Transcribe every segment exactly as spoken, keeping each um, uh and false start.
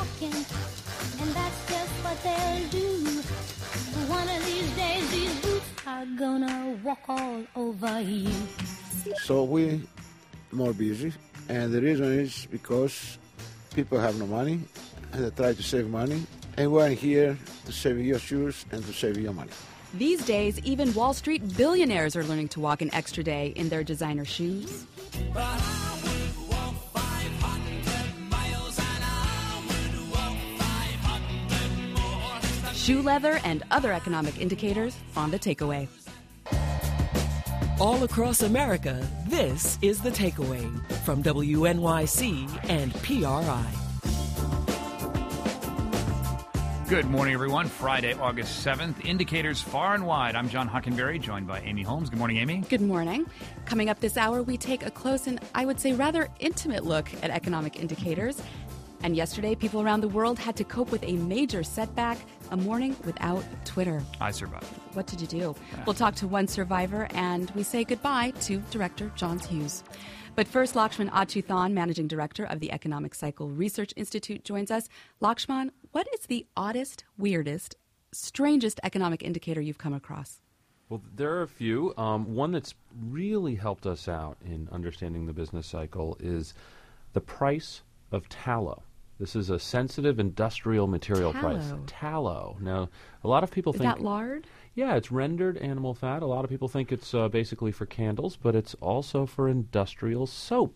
walking, and that's just what they'll do. One of these days, these boots are gonna walk all over you. So we more busy, and the reason is because people have no money, and they try to save money, and we're here to save your shoes and to save your money. These days, even Wall Street billionaires are learning to walk an extra day in their designer shoes. But I would walk five hundred miles and I would walk five hundred more. Shoe leather and other economic indicators on The Takeaway. All across America, this is The Takeaway from W N Y C and P R I. Good morning, everyone. Friday, August seventh. Indicators far and wide. I'm John Hockenberry, joined by Amy Holmes. Good morning, Amy. Good morning. Coming up this hour, we take a close and, I would say, rather intimate look at economic indicators. And yesterday, people around the world had to cope with a major setback, a morning without Twitter. I survived. What did you do? Yeah. We'll talk to one survivor, and we say goodbye to director John Hughes. But first, Lakshman Achuthan, Managing Director of the Economic Cycle Research Institute, joins us. Lakshman, what is the oddest, weirdest, strangest economic indicator you've come across? Well, there are a few. Um, one that's really helped us out in understanding the business cycle is the price of tallow. This is a sensitive industrial material Tallow. price. Tallow. Now, a lot of people Is think... that lard? Yeah, it's rendered animal fat. A lot of people think it's uh, basically for candles, but it's also for industrial soap.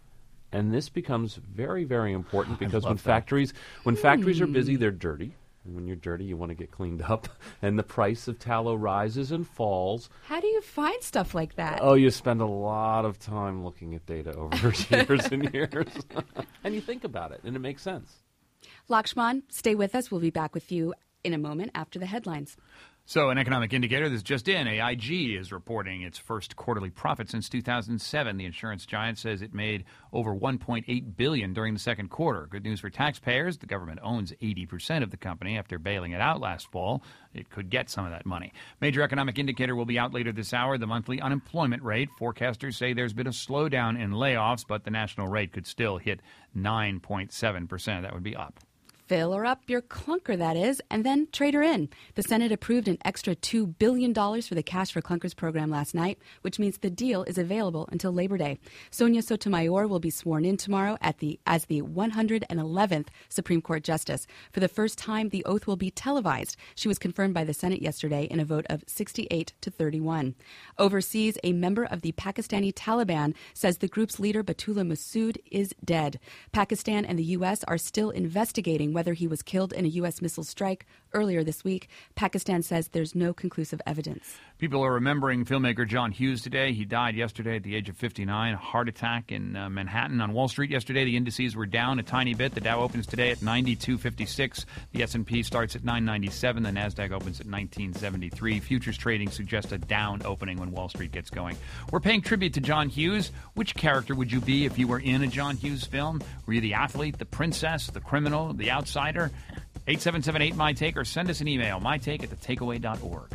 And this becomes very, very important because when that. factories when factories are busy, they're dirty. And when you're dirty, you want to get cleaned up. And the price of tallow rises and falls. How do you find stuff like that? Oh, you spend a lot of time looking at data over years and years. And you think about it, and it makes sense. Lakshman, stay with us. We'll be back with you in a moment after the headlines. So, an economic indicator that's just in, A I G is reporting its first quarterly profit since two thousand seven. The insurance giant says it made over one point eight billion dollars during the second quarter. Good news for taxpayers. The government owns eighty percent of the company. After bailing it out last fall, it could get some of that money. Major economic indicator will be out later this hour. The monthly unemployment rate. Forecasters say there's been a slowdown in layoffs, but the national rate could still hit nine point seven percent. That would be up. Fill her up your clunker, that is, and then trade her in. The Senate approved an extra two billion dollars for the Cash for Clunkers program last night, which means the deal is available until Labor Day. Sonia Sotomayor will be sworn in tomorrow at the as the one hundred eleventh Supreme Court Justice. For the first time, the oath will be televised. She was confirmed by the Senate yesterday in a vote of sixty-eight to thirty-one. Overseas, a member of the Pakistani Taliban says the group's leader, Batullah Masood, is dead. Pakistan and the U S are still investigating whether he was killed in a U S missile strike earlier this week. Pakistan says there's no conclusive evidence. People are remembering filmmaker John Hughes today. He died yesterday at the age of fifty-nine, a heart attack in uh, Manhattan. On Wall Street yesterday, the indices were down a tiny bit. The Dow opens today at ninety-two fifty-six. The S and P starts at nine ninety-seven. The Nasdaq opens at nineteen seventy-three. Futures trading suggests a down opening when Wall Street gets going. We're paying tribute to John Hughes. Which character would you be if you were in a John Hughes film? Were you the athlete, the princess, the criminal, the outsider? eight seven seven eight, M Y TAKE or send us an email, mytake at the takeaway dot org.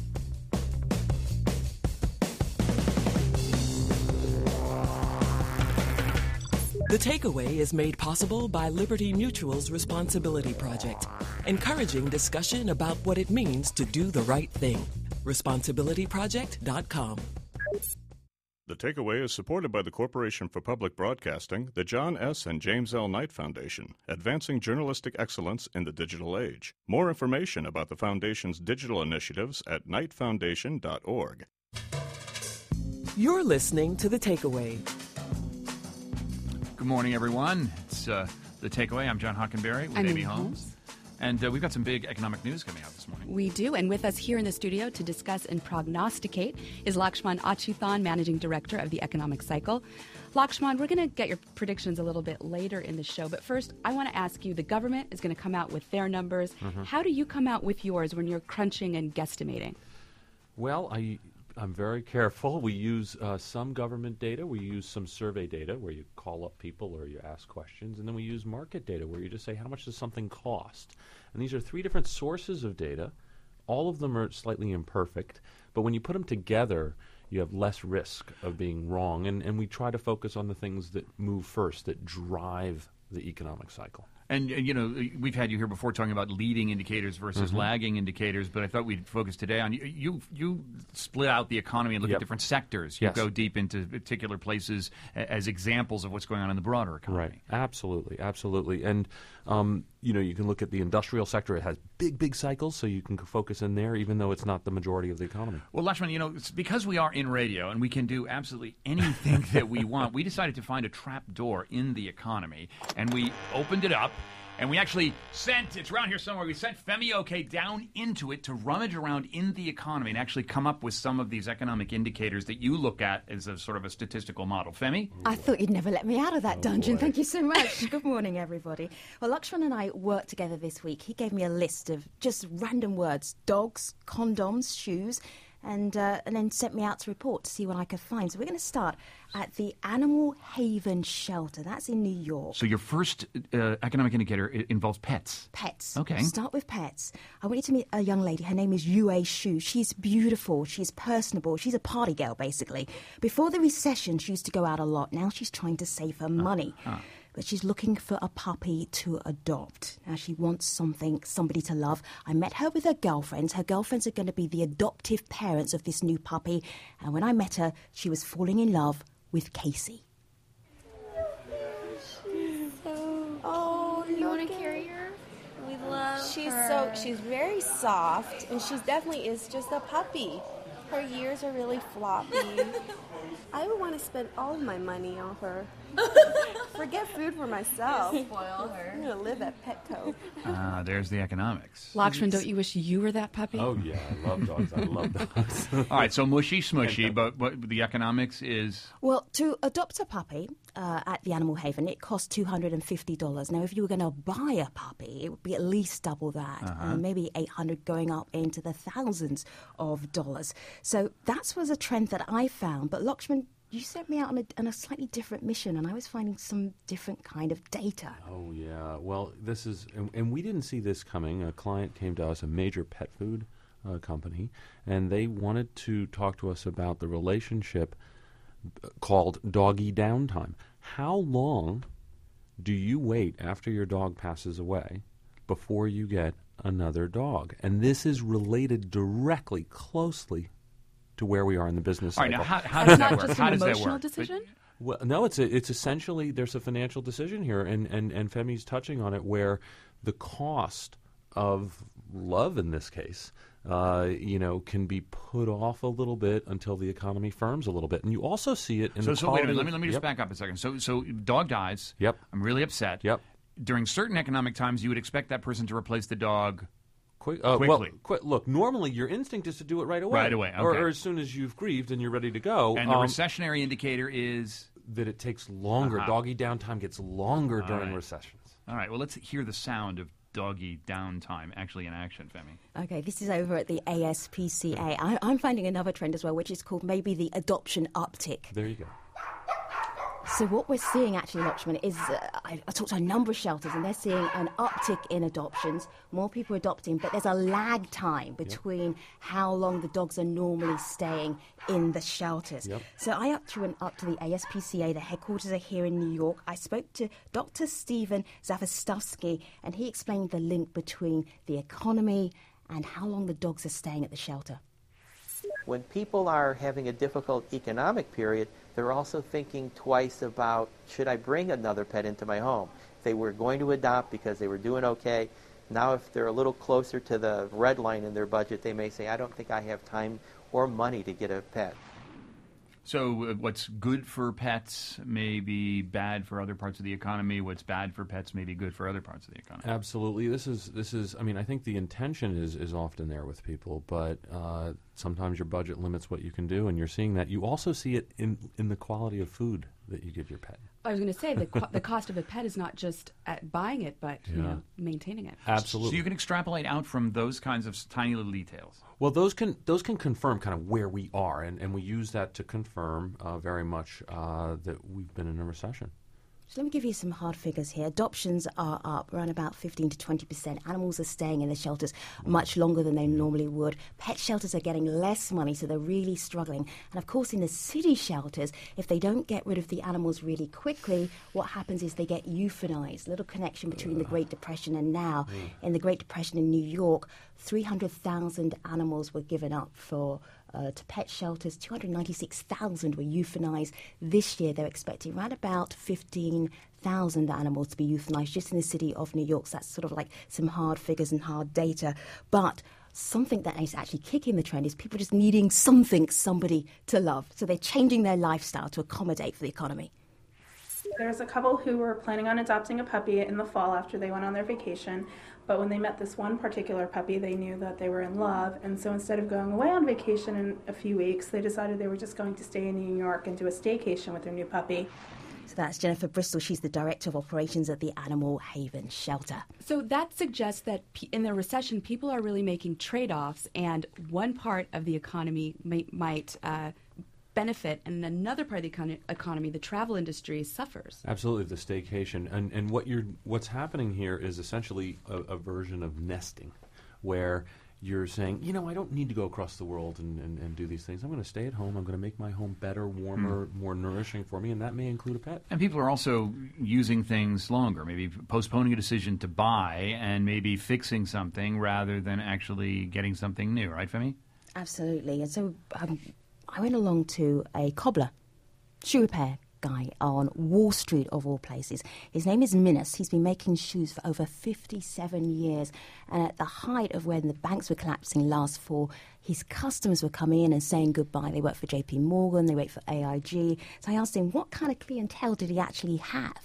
The Takeaway is made possible by Liberty Mutual's Responsibility Project, encouraging discussion about what it means to do the right thing. responsibility project dot com. The Takeaway is supported by the Corporation for Public Broadcasting, the John S. and James L. Knight Foundation, advancing journalistic excellence in the digital age. More information about the Foundation's digital initiatives at knight foundation dot org. You're listening to The Takeaway. Good morning, everyone. It's uh, The Takeaway. I'm John Hockenberry with I'm Amy Amy Holmes. Holmes. And uh, we've got some big economic news coming out this morning. We do, and with us here in the studio to discuss and prognosticate is Lakshman Achuthan, Managing Director of the Economic Cycle. Lakshman, we're going to get your predictions a little bit later in the show, but first I want to ask you, the government is going to come out with their numbers. Mm-hmm. How do you come out with yours when you're crunching and guesstimating? Well, I... I'm very careful. We use uh, some government data. We use some survey data where you call up people or you ask questions. And then we use market data where you just say, how much does something cost? And these are three different sources of data. All of them are slightly imperfect. But when you put them together, you have less risk of being wrong. And, and we try to focus on the things that move first, that drive the economic cycle. And, uh, you know, we've had you here before talking about leading indicators versus Mhm. lagging indicators, but I thought we'd focus today on, you you, you split out the economy and look Yep. at different sectors. You Yes. go deep into particular places a- as examples of what's going on in the broader economy. Right. Absolutely. Absolutely. And, um, you know, you can look at the industrial sector. It has big, big cycles, so you can focus in there, even though it's not the majority of the economy. Well, Lakshman, you know, it's because we are in radio and we can do absolutely anything that we want, we decided to find a trap door in the economy, and we opened it up. And we actually sent, it's around here somewhere, we sent Femi Oke down into it to rummage around in the economy and actually come up with some of these economic indicators that you look at as a sort of a statistical model. Femi? I thought you'd never let me out of that dungeon. Thank you so much. Good morning, everybody. Well, Lakshman and I worked together this week. He gave me a list of just random words: dogs, condoms, shoes, and uh, and then sent me out to report to see what I could find. So we're going to start at the Animal Haven Shelter. That's in New York. So your first uh, economic indicator i- involves pets. Pets. Okay. Start with pets. I want you to meet a young lady. Her name is Yue Shu. She's beautiful. She's personable. She's a party girl, basically. Before the recession, she used to go out a lot. Now she's trying to save her money. uh. But she's looking for a puppy to adopt. Now she wants something, somebody to love. I met her with her girlfriends. Her girlfriends are going to be the adoptive parents of this new puppy. And when I met her, she was falling in love with Casey. Oh, You want to carry her? We love she's her. so she's very soft, and she definitely is just a puppy. Her ears are really floppy. I would want to spend all of my money on her. Forget food for myself. Spoil her. I'm gonna live at Petco. Ah, there's the economics. Lakshman, don't you wish you were that puppy? Oh, yeah. I love dogs. I love dogs. All right, so mushy smushy, but, but the economics is... Well, to adopt a puppy uh, at the Animal Haven, it costs two hundred fifty dollars. Now, if you were going to buy a puppy, it would be at least double that, Uh-huh. uh, maybe eight hundred dollars going up into the thousands of dollars. So that was a trend that I found. But Lakshman, you sent me out on a, on a slightly different mission, and I was finding some different kind of data. Oh, yeah. Well, this is, and, and we didn't see this coming. A client came to us, a major pet food uh, company, and they wanted to talk to us about the relationship uh, called doggy downtime. How long do you wait after your dog passes away before you get another dog? And this is related directly, closely to where we are in the business All right, cycle. now how, how It's does not that work? just How an does that emotional work? decision? Well, no, it's a, it's essentially there's a financial decision here, and, and, and Femi's touching on it, where the cost of love in this case, uh, you know, can be put off a little bit until the economy firms a little bit, and you also see it in So, the so wait a quality minute. Let of- me let me just Yep. back up a second. So, so dog dies. Yep. I'm really upset. Yep. During certain economic times, you would expect that person to replace the dog. Quick, uh, Quickly. Well, quick, look, normally your instinct is to do it right away. Right away, Or, okay. or as soon as you've grieved and you're ready to go. And the um, recessionary indicator is that it takes longer. Uh-huh. Doggy downtime gets longer All during right. recessions. All right. Well, let's hear the sound of doggy downtime actually in action, Femi. Okay, this is over at the A S P C A. I, I'm finding another trend as well, which is called maybe the adoption uptick. There you go. So what we're seeing actually, Lakshman, is uh, I, I talked to a number of shelters, and they're seeing an uptick in adoptions, more people adopting, but there's a lag time between how long the dogs are normally staying in the shelters. Yep. So I up to went up to the A S P C A, the headquarters are here in New York. I spoke to Doctor Stephen Zavostovsky, and he explained the link between the economy and how long the dogs are staying at the shelter. When people are having a difficult economic period, they're also thinking twice about, should I bring another pet into my home? If they were going to adopt because they were doing okay, now if they're a little closer to the red line in their budget, they may say, I don't think I have time or money to get a pet. So, uh, what's good for pets may be bad for other parts of the economy. What's bad for pets may be good for other parts of the economy. Absolutely. This is this is. I mean, I think the intention is is often there with people, but uh, sometimes your budget limits what you can do, and you're seeing that. You also see it in in the quality of food that you give your pet. I was going to say the co- the cost of a pet is not just at buying it, but you Yeah. know, maintaining it. Absolutely. So you can extrapolate out from those kinds of s- tiny little details. Well, those can those can confirm kind of where we are, and, and we use that to confirm uh, very much uh, that we've been in a recession. So let me give you some hard figures here. Adoptions are up around about fifteen to twenty percent. Animals are staying in the shelters much longer than they normally would. Pet shelters are getting less money, so they're really struggling. And of course, in the city shelters, if they don't get rid of the animals really quickly, what happens is they get euthanized. Little connection between the Great Depression and now. In the Great Depression in New York, three hundred thousand animals were given up for Uh, to pet shelters. two hundred ninety-six thousand were euthanized. This year, they're expecting around about fifteen thousand animals to be euthanized just in the city of New York. So that's sort of like some hard figures and hard data. But something that is actually kicking the trend is people just needing something, somebody to love. So they're changing their lifestyle to accommodate for the economy. There's a couple who were planning on adopting a puppy in the fall after they went on their vacation, but when they met this one particular puppy, they knew that they were in love, and so instead of going away on vacation in a few weeks, they decided they were just going to stay in New York and do a staycation with their new puppy. So that's Jennifer Bristol. She's the Director of Operations at the Animal Haven Shelter. So that suggests that p- in the recession, people are really making trade-offs, and one part of the economy may, might uh, benefit, and another part of the econ- economy, the travel industry, suffers. Absolutely, the staycation, and and what you're what's happening here is essentially a, a version of nesting, where you're saying, you know, I don't need to go across the world and, and, and do these things. I'm going to stay at home. I'm going to make my home better, warmer, more nourishing for me, and that may include a pet. And people are also using things longer, maybe postponing a decision to buy and maybe fixing something rather than actually getting something new, right, Femi? Absolutely. And so um, I went along to a cobbler, shoe repair guy on Wall Street, of all places. His name is Minus. He's been making shoes for over fifty-seven years. And at the height of when the banks were collapsing last fall, his customers were coming in and saying goodbye. They work for J P Morgan, they work for A I G. So I asked him, what kind of clientele did he actually have?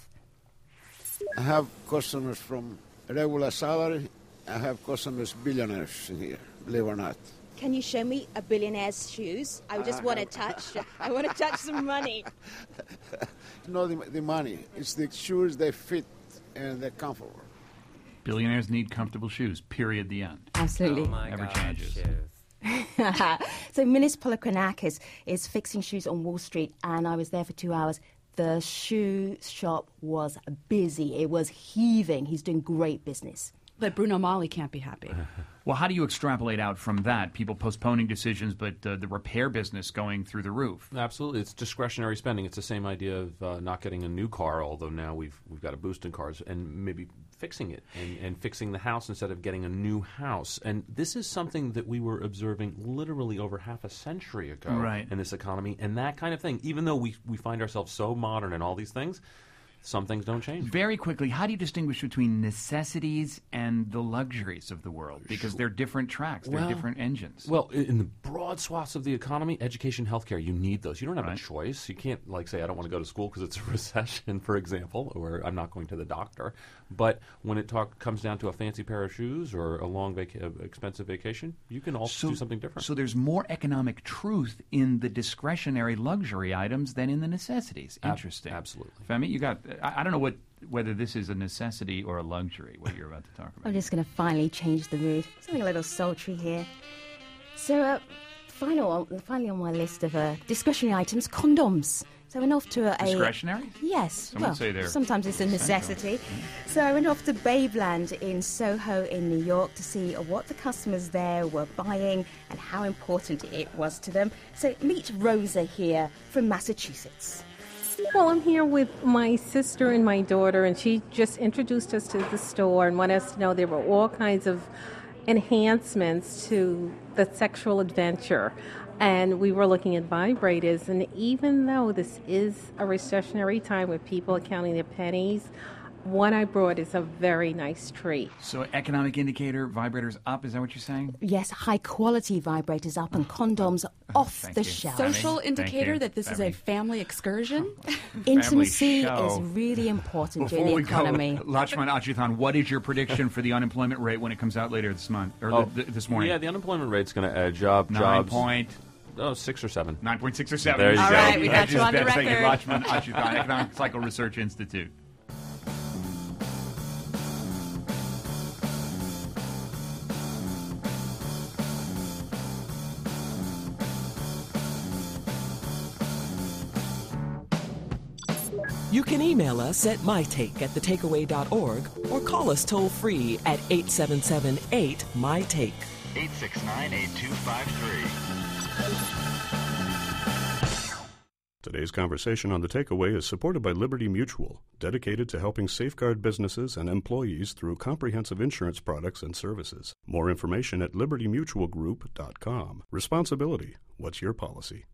I have customers from regular salary. I have customers, billionaires in here, believe it or not. Can you show me a billionaire's shoes? I just want to touch. I want to touch some money. Not the, the money. It's the shoes they fit and they're comfortable. Billionaires need comfortable shoes, period, the end. Absolutely. Oh my Never God, changes. shoes. So Minis Polokranakis is fixing shoes on Wall Street, and I was there for two hours. The shoe shop was busy. It was heaving. He's doing great business. But Bruno Mali can't be happy. Well, how do you extrapolate out from that? People postponing decisions, but uh, the repair business going through the roof. Absolutely, it's discretionary spending. It's the same idea of uh, not getting a new car, although now we've we've got a boost in cars, and maybe fixing it and, and fixing the house instead of getting a new house. And this is something that we were observing literally over half a century ago Right. in this economy, and that kind of thing. Even though we we find ourselves so modern and all these things, some things don't change. Very quickly, how do you distinguish between necessities and the luxuries of the world? Because they're different tracks, they're Well- different engines. Well, i- in the broad swaths of the economy, education, healthcare, you need those. You don't have Right. a choice. You can't, like, say, I don't want to go to school because it's a recession, for example, or I'm not going to the doctor. But when it talk, comes down to a fancy pair of shoes or a long, vaca- uh, expensive vacation, you can also do something different. So there's more economic truth in the discretionary luxury items than in the necessities. Ab- Interesting. absolutely. Femi, you got. I, I don't know what whether this is a necessity or a luxury. What you're about to talk about. I'm just going to finally change the mood. Something a little sultry here. So, uh, final, finally on my list of uh, discretionary items, condoms. So I went off to a... Discretionary? Yes. Some well, would say they're sometimes it's a necessity. So I went off to Babeland in Soho in New York to see what the customers there were buying and how important it was to them. So meet Rosa here from Massachusetts. Well, I'm here with my sister and my daughter, and she just introduced us to the store and wanted us to know there were all kinds of enhancements to the sexual adventure. And we were looking at vibrators, and even though this is a recessionary time with people are counting their pennies, what I brought is a very nice treat. So economic indicator, vibrators up. Is that what you're saying? Yes, high-quality vibrators up and condoms off Thank the you. shelf. Social Thank indicator you. that this is Femi. a family excursion? Intimacy show. is really important Before during the we economy. go, Lachman Achithan, what is your prediction for the unemployment rate when it comes out later this month or Oh, th- this morning? Yeah, the unemployment rate's going to edge up. Nine Jobs, point. Oh, six or seven. Nine point six or seven. There you All go. right, we got you on the Thank you, record. Lachman Achithan, Economic Cycle Research Institute. You can email us at mytake at thetakeaway dot org or call us toll free at eight seven seven eight M Y T A K E. eight six nine, eight two five three. Today's conversation on The Takeaway is supported by Liberty Mutual, dedicated to helping safeguard businesses and employees through comprehensive insurance products and services. More information at liberty mutual group dot com. Responsibility. What's your policy?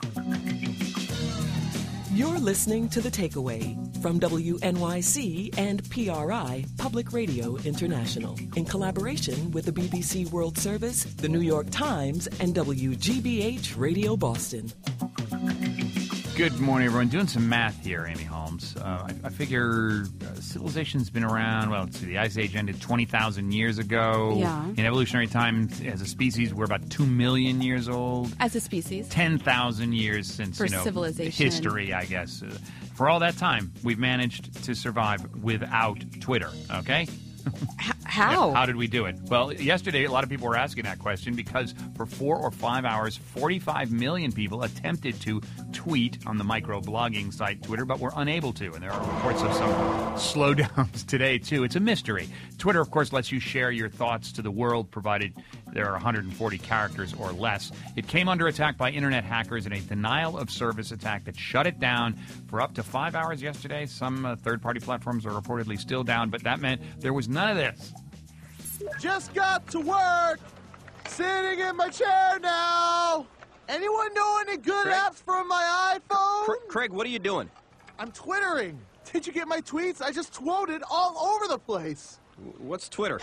You're listening to The Takeaway from W N Y C and P R I, Public Radio International, in collaboration with the B B C World Service, the New York Times, and W G B H Radio Boston. Good morning, everyone. Doing some math here, Amy Holmes. Uh, I, I figure uh, civilization's been around, well, let's see, the Ice Age ended twenty thousand years ago. Yeah. In evolutionary time, as a species, we're about two million years old. As a species. ten thousand years since, For you know, civilization. history, I guess. Uh, for all that time, we've managed to survive without Twitter, okay? How? Yeah, how did we do it? Well, yesterday, a lot of people were asking that question because for four or five hours, forty-five million people attempted to tweet on the micro-blogging site Twitter, but were unable to. And there are reports of some slowdowns today, too. It's a mystery. Twitter, of course, lets you share your thoughts to the world, provided there are one hundred forty characters or less. It came under attack by internet hackers in a denial-of-service attack that shut it down for up to five hours yesterday. Some uh, third-party platforms are reportedly still down, but that meant there was none of this. Just got to work. Sitting in my chair now. Anyone know any good Craig? apps for my iPhone? Cra- Craig, what are you doing? I'm twittering. Did you get my tweets? I just tweeted all over the place. What's Twitter?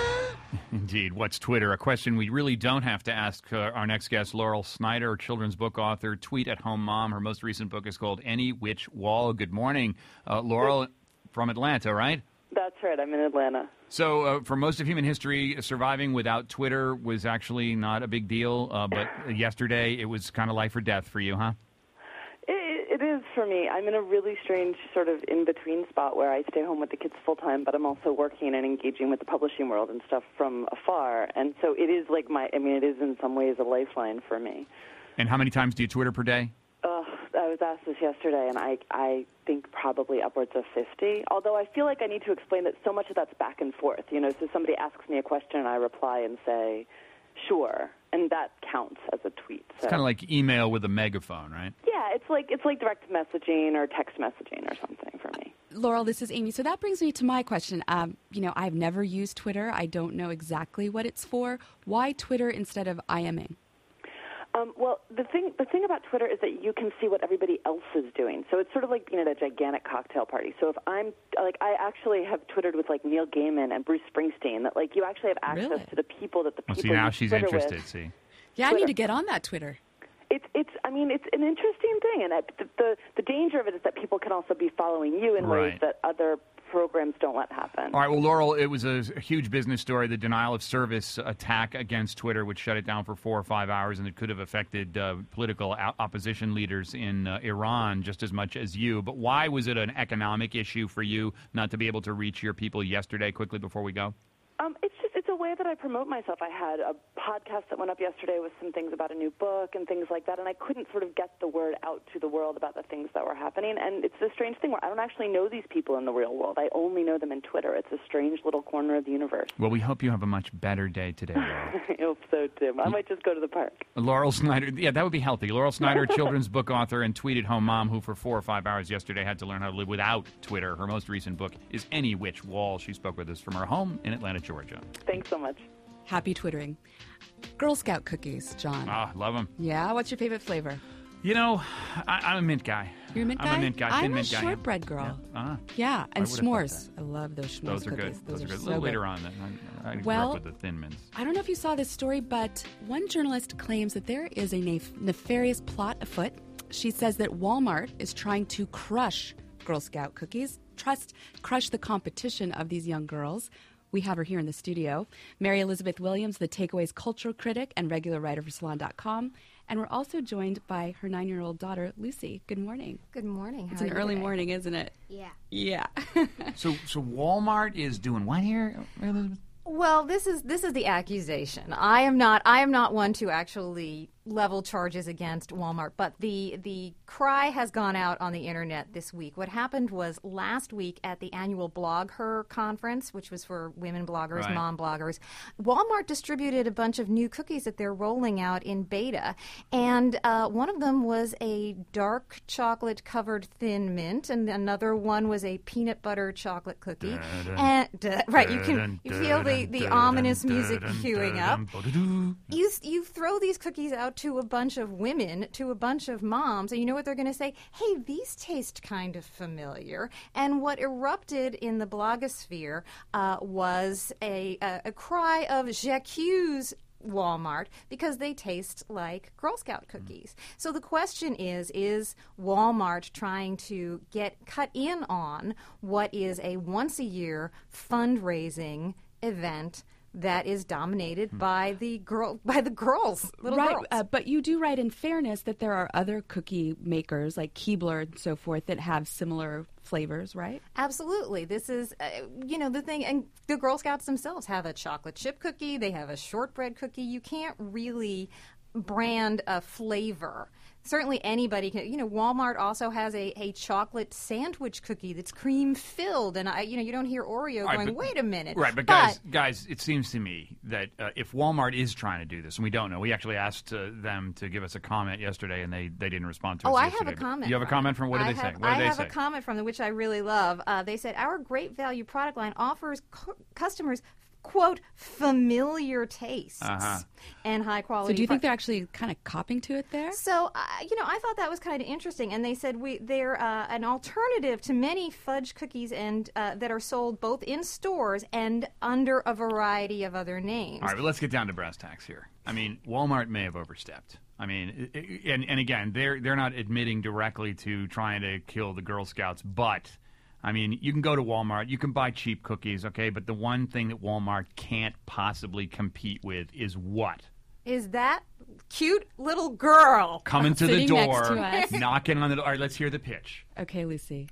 Indeed. What's Twitter? A question we really don't have to ask uh, our next guest, Laurel Snyder, children's book author, tweet-at-home mom. Her most recent book is called Any Which Wall. Good morning. Uh, Laurel from Atlanta, right? That's right. I'm in Atlanta. So uh, for most of human history, surviving without Twitter was actually not a big deal. Uh, but yesterday, it was kind of life or death for you, huh? It, it is for me. I'm in a really strange sort of in-between spot where I stay home with the kids full-time, but I'm also working and engaging with the publishing world and stuff from afar. And so it is like my, I mean, it is in some ways a lifeline for me. And how many times do you Twitter per day? Uh, I was asked this yesterday, and I, I think probably upwards of fifty. Although I feel like I need to explain that so much of that's back and forth. You know, so somebody asks me a question, and I reply and say, sure, and that counts as a tweet. So. It's kind of like email with a megaphone, right? Yeah, it's like it's like direct messaging or text messaging or something for me. Laurel, this is Amy. So that brings me to my question. Um, you know, I've never used Twitter. I don't know exactly what it's for. Why Twitter instead of IMing? Um, well, the thing the thing about Twitter is that you can see what everybody else is doing. So it's sort of like being at a gigantic cocktail party. So if I'm like, I actually have Twittered with like Neil Gaiman and Bruce Springsteen. That like you actually have access Really? to the people that the Well, people see, now you she's Twitter interested, with. see. Yeah, I Twitter. need to get on that Twitter. It's it's. I mean, it's an interesting thing, and it, the, the the danger of it is that people can also be following you in ways Right. that other programs don't let happen. All right, well, Laurel, it was a, a huge business story, the denial of service attack against Twitter, which shut it down for four or five hours, and it could have affected uh, political o- opposition leaders in uh, Iran just as much as you. But why was it an economic issue for you not to be able to reach your people yesterday? Quickly before we go. Um, it's just it's a way that I promote myself. I had a podcast that went up yesterday with some things about a new book and things like that, and I couldn't sort of get the word out to the world about the things that were happening. And it's a strange thing where I don't actually know these people in the real world. I only know them in Twitter. It's a strange little corner of the universe. Well, we hope you have a much better day today, Laurel. I hope so, Tim. I might just go to the park. Laurel Snyder, yeah, that would be healthy. Laurel Snyder, children's book author and tweet-at-home mom who for four or five hours yesterday had to learn how to live without Twitter. Her most recent book is Any Which Wall. She spoke with us from her home in Atlanta, Georgia. Thanks so much. Happy Twittering. Girl Scout cookies, John. Ah, love them. Yeah, what's your favorite flavor? You know, I, I'm a mint guy. You're a mint guy? I'm a mint guy. I'm Thin a mint guy. shortbread girl. Yeah. Uh-huh. Yeah, and I would've thought s'mores. I love those s'mores Those are cookies. good. Those, are good. so A little good. later on, then I, I grew Well, up with the Thin Mints. I don't know if you saw this story, but one journalist claims that there is a nef- nefarious plot afoot. She says that Walmart is trying to crush Girl Scout cookies, trust, crush the competition of these young girls. We have her here in the studio. Mary Elizabeth Williams, the Takeaway's cultural critic and regular writer for Salon dot com. And we're also joined by her nine-year-old daughter, Lucy. Good morning. Good morning. How It's are an you early today? morning, isn't it? Yeah. Yeah. So, so Walmart is doing what here, Elizabeth? Well, this is this is the accusation. I am not I am not one to actually, level charges against Walmart, but the the cry has gone out on the internet this week. What happened was last week at the annual Blog Her conference, which was for women bloggers, Right. mom bloggers, Walmart distributed a bunch of new cookies that they're rolling out in beta, and uh, one of them was a dark chocolate covered thin mint, and another one was a peanut butter chocolate cookie. Dun-dun. And uh, right, you can Dun-dun, you feel the, the dun-dun, ominous music dun-dun, queuing up. dun-dun. You you throw these cookies out to a bunch of women, to a bunch of moms, and you know what they're going to say? Hey, these taste kind of familiar. And what erupted in the blogosphere uh, was a, a a cry of j'accuse Walmart because they taste like Girl Scout cookies. So the question is, is Walmart trying to get cut in on what is a once a year fundraising event that is dominated by the girl by the girls, little right, girls? uh, but you do write in fairness that there are other cookie makers like Keebler and so forth that have similar flavors, right? Absolutely. This is, uh, you know, the thing, and the Girl Scouts themselves have a chocolate chip cookie. They have a shortbread cookie. You can't really brand a flavor. Certainly anybody can, you know, Walmart also has a, a chocolate sandwich cookie that's cream filled, and I, you know, you don't hear Oreo Right, going, but- wait a minute. Right, but, guys, guys, it seems to me that uh, if Walmart is trying to do this, and we don't know, we actually asked uh, them to give us a comment yesterday, and they, they didn't respond to us Oh, I yesterday. have a but comment. You have a from comment from what did I they have, say? What did I they have say? a comment from them, which I really love. Uh, they said, our great value product line offers cu- customers, quote, familiar tastes Uh-huh. and high quality. So do you think pro- they're actually kind of copying to it there? So, uh, you know, I thought that was kind of interesting, and they said we they're uh, an alternative to many fudge cookies and uh, that are sold both in stores and under a variety of other names. All right, but let's get down to brass tacks here. I mean, Walmart may have overstepped. I mean, i- i- and, and again, they're they're not admitting directly to trying to kill the Girl Scouts, but I mean, you can go to Walmart, you can buy cheap cookies, okay, but the one thing that Walmart can't possibly compete with is what? Is that cute little girl Coming to the Sitting next door, to us. knocking on the door. All right, let's hear the pitch. Okay, Lucy.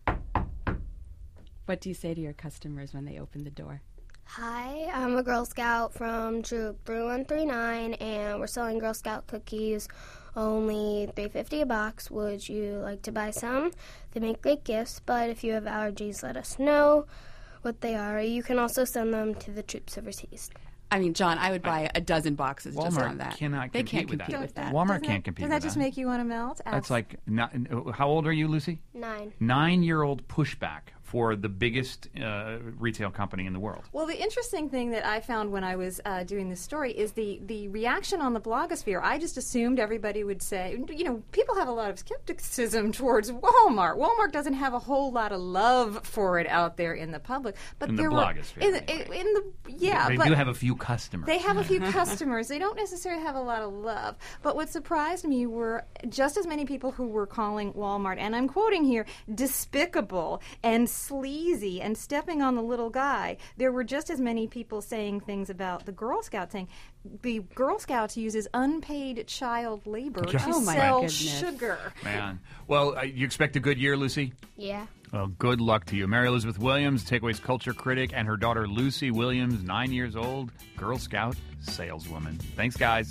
What do you say to your customers when they open the door? Hi, I'm a Girl Scout from Troop three one three nine, and we're selling Girl Scout cookies, only three fifty a box. Would you like to buy some? They make great gifts, but if you have allergies, let us know what they are. You can also send them to the troops overseas. I mean, John, I would buy a dozen boxes just Walmart on that. cannot they compete can't with compete that. with that. Walmart can't compete Does that with just that. make you want to melt? That's like, not, how old are you, Lucy? Nine. Nine-year-old pushback for the biggest uh, retail company in the world. Well, the interesting thing that I found when I was uh, doing this story is the, the reaction on the blogosphere. I just assumed everybody would say, you know, people have a lot of skepticism towards Walmart. Walmart doesn't have a whole lot of love for it out there in the public. But In the there blogosphere, were, in, the- in, in the yeah, they but do have a few customers. They have a few customers. They don't necessarily have a lot of love. But what surprised me were just as many people who were calling Walmart, and I'm quoting here, despicable and sleazy and stepping on the little guy. There were just as many people saying things about the Girl Scouts, saying the Girl Scouts uses unpaid child labor to Oh, my sell goodness. sugar. Man. Well, uh, you expect a good year, Lucy? Yeah. Well, good luck to you. Mary Elizabeth Williams, Takeaway's culture critic, and her daughter Lucy Williams, nine years old, Girl Scout saleswoman. Thanks, guys.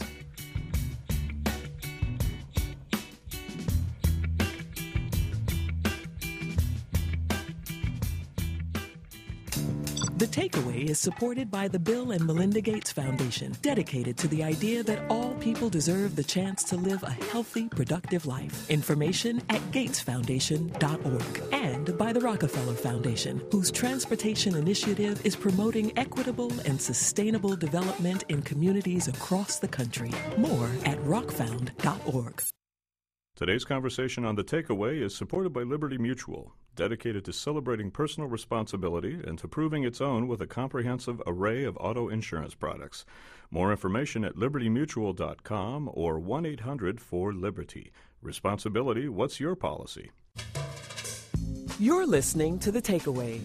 The Takeaway is supported by the Bill and Melinda Gates Foundation, dedicated to the idea that all people deserve the chance to live a healthy, productive life. Information at gates foundation dot org. And by the Rockefeller Foundation, whose transportation initiative is promoting equitable and sustainable development in communities across the country. More at rockfound dot org. Today's conversation on The Takeaway is supported by Liberty Mutual, dedicated to celebrating personal responsibility and to proving its own with a comprehensive array of auto insurance products. More information at liberty mutual dot com or one eight hundred four liberty. Responsibility, what's your policy? You're listening to The Takeaway.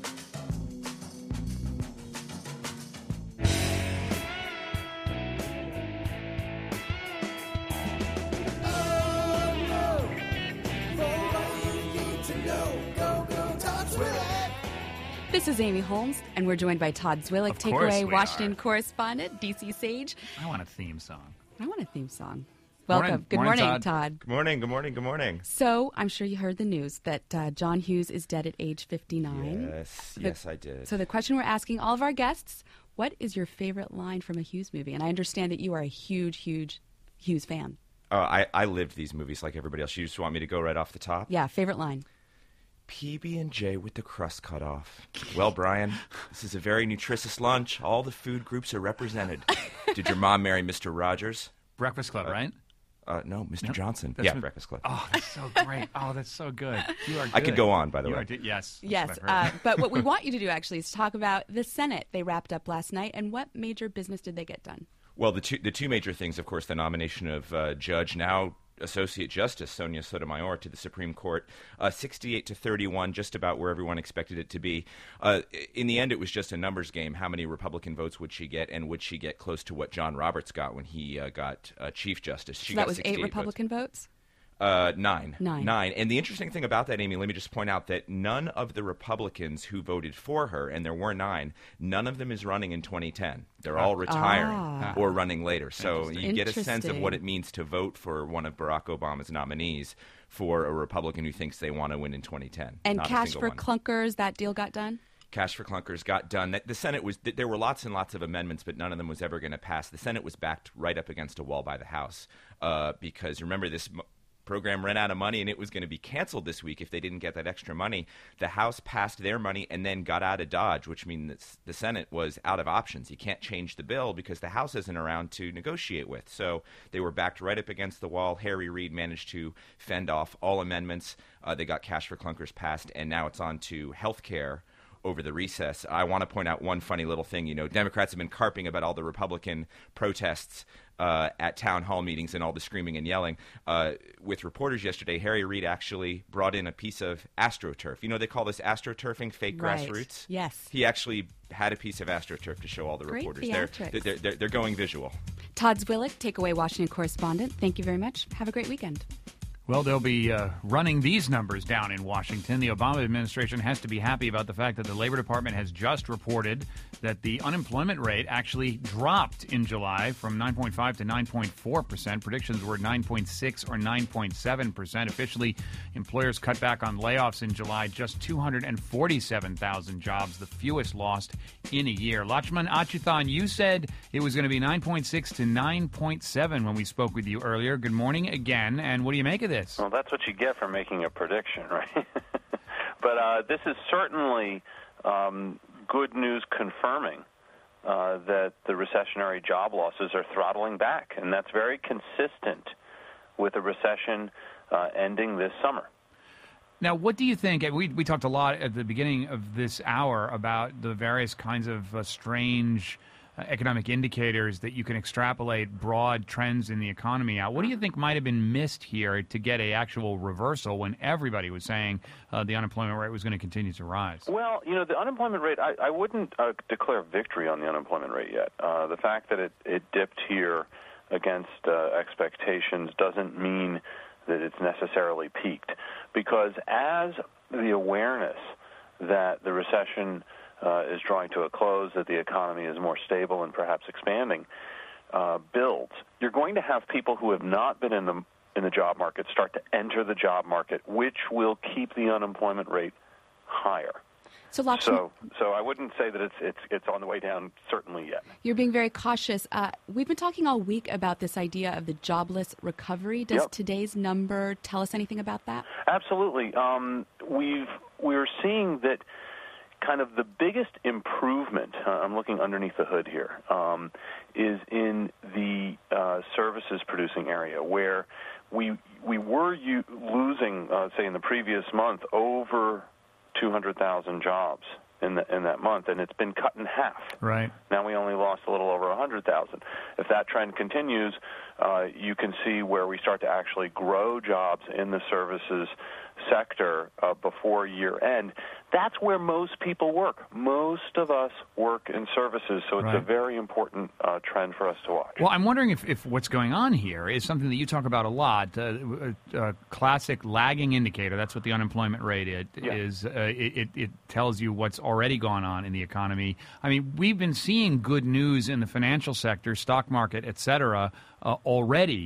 This is Amy Holmes, and we're joined by Todd Zwillich, Of course Takeaway we Washington are. correspondent, D C Sage. I want a theme song. I want a theme song. Welcome. Morning. Good Morning, morning, Todd. Todd. Good morning. Good morning. Good morning. So I'm sure you heard the news that uh, John Hughes is dead at age fifty-nine. Yes, The- yes, I did. So the question we're asking all of our guests, what is your favorite line from a Hughes movie? And I understand that you are a huge, huge Hughes fan. Oh, I, I lived these movies like everybody else. You just want me to go right off the top? Yeah, favorite line. P B and J with the crust cut off. Well, Brian, this is a very nutritious lunch. All the food groups are represented. Did your mom marry Mister Rogers? Breakfast Club, Uh, right? Uh, no, Mister No? Johnson. That's yeah, what- Breakfast Club. Oh, that's so great. Oh, that's so good. You are I could good. go on, by the You way. are di- yes. that's Yes, what I've uh, heard. but what we want you to do actually is talk about the Senate. They wrapped up last night, and what major business did they get done? Well, the two the two major things, of course, the nomination of uh, Judge, now Associate Justice Sonia Sotomayor to the Supreme Court, uh, sixty-eight to thirty-one, just about where everyone expected it to be. Uh, in the end, it was just a numbers game. How many Republican votes would she get, and would she get close to what John Roberts got when he uh, got uh, Chief Justice? She So that got was eight sixty-eight Republican votes? votes. Uh, nine. Nine. Nine. And the interesting thing about that, Amy, let me just point out that none of the Republicans who voted for her, and there were nine, none of them is running in twenty ten. They're all retiring Ah. or running later. So Interesting. you get a sense of what Interesting. it means to vote for one of Barack Obama's nominees for a Republican who thinks they want to win in twenty ten. And Not a cash single for one. clunkers, that deal got done? Cash for clunkers got done. The Senate was there were lots and lots of amendments, but none of them was ever going to pass. The Senate was backed right up against a wall by the House uh, because remember this. M- program ran out of money and it was going to be canceled this week if they didn't get that extra money. The House passed their money and then got out of Dodge, which means that the Senate was out of options. You can't change the bill because the House isn't around to negotiate with. So they were backed right up against the wall. Harry Reid managed to fend off all amendments. Uh, they got cash for clunkers passed, and now it's on to health care over the recess. I want to point out one funny little thing. You know, Democrats have been carping about all the Republican protests uh, at town hall meetings and all the screaming and yelling. Uh, with reporters yesterday, Harry Reid actually brought in a piece of AstroTurf. You know, they call this AstroTurfing, fake Right. grassroots. Yes. He actually had a piece of AstroTurf to show all the Great reporters. They're, theatrics. they're, they're, they're going visual. Todd Zwillick, Takeaway Washington correspondent, thank you very much. Have a great weekend. Well, they'll be uh, running these numbers down in Washington. The Obama administration has to be happy about the fact that the Labor Department has just reported that the unemployment rate actually dropped in July from nine point five to nine point four percent. Predictions were nine point six or nine point seven percent. Officially, employers cut back on layoffs in July, just two hundred forty-seven thousand jobs, the fewest lost in a year. Lakshman Achuthan, you said it was going to be nine point six to nine point seven when we spoke with you earlier. Good morning again, and what do you make of this? Well, that's what you get for making a prediction, right? But uh, this is certainly um, good news confirming uh, that the recessionary job losses are throttling back, and that's very consistent with a recession uh, ending this summer. Now, what do you think? We we talked a lot at the beginning of this hour about the various kinds of uh, strange uh, economic indicators that you can extrapolate broad trends in the economy out. What do you think might have been missed here to get a actual reversal when everybody was saying uh, the unemployment rate was going to continue to rise? Well, you know, the unemployment rate, I, I wouldn't uh, declare victory on the unemployment rate yet. Uh, the fact that it, it dipped here against uh, expectations doesn't mean that it's necessarily peaked, because as the awareness that the recession uh, is drawing to a close, that the economy is more stable and perhaps expanding, uh, builds, you're going to have people who have not been in the in the job market start to enter the job market, which will keep the unemployment rate higher. So, Lakshman, So, so I wouldn't say that it's it's it's on the way down certainly yet. you're being very cautious. Uh, we've been talking all week about this idea of the jobless recovery. Does Yep. today's number tell us anything about that? Absolutely. Um, we've we're seeing that kind of the biggest improvement. Uh, I'm looking underneath the hood here. Um, is in the uh, services producing area, where we we were u- losing, uh, say, in the previous month, over two hundred thousand jobs in the, in that month, and it's been cut in half. Right. Now we only lost a little over one hundred thousand. If that trend continues, uh, you can see where we start to actually grow jobs in the services sector uh, before year end. That's where most people work. Most of us work in services, so it's a Right. very important uh, trend for us to watch. Well, I'm wondering if, if what's going on here is something that you talk about a lot, uh, a, a classic lagging indicator. That's what the unemployment rate it, Yeah. is. Uh, it, it, it tells you what's already gone on in the economy. I mean, we've been seeing good news in the financial sector, stock market, et cetera, uh, already.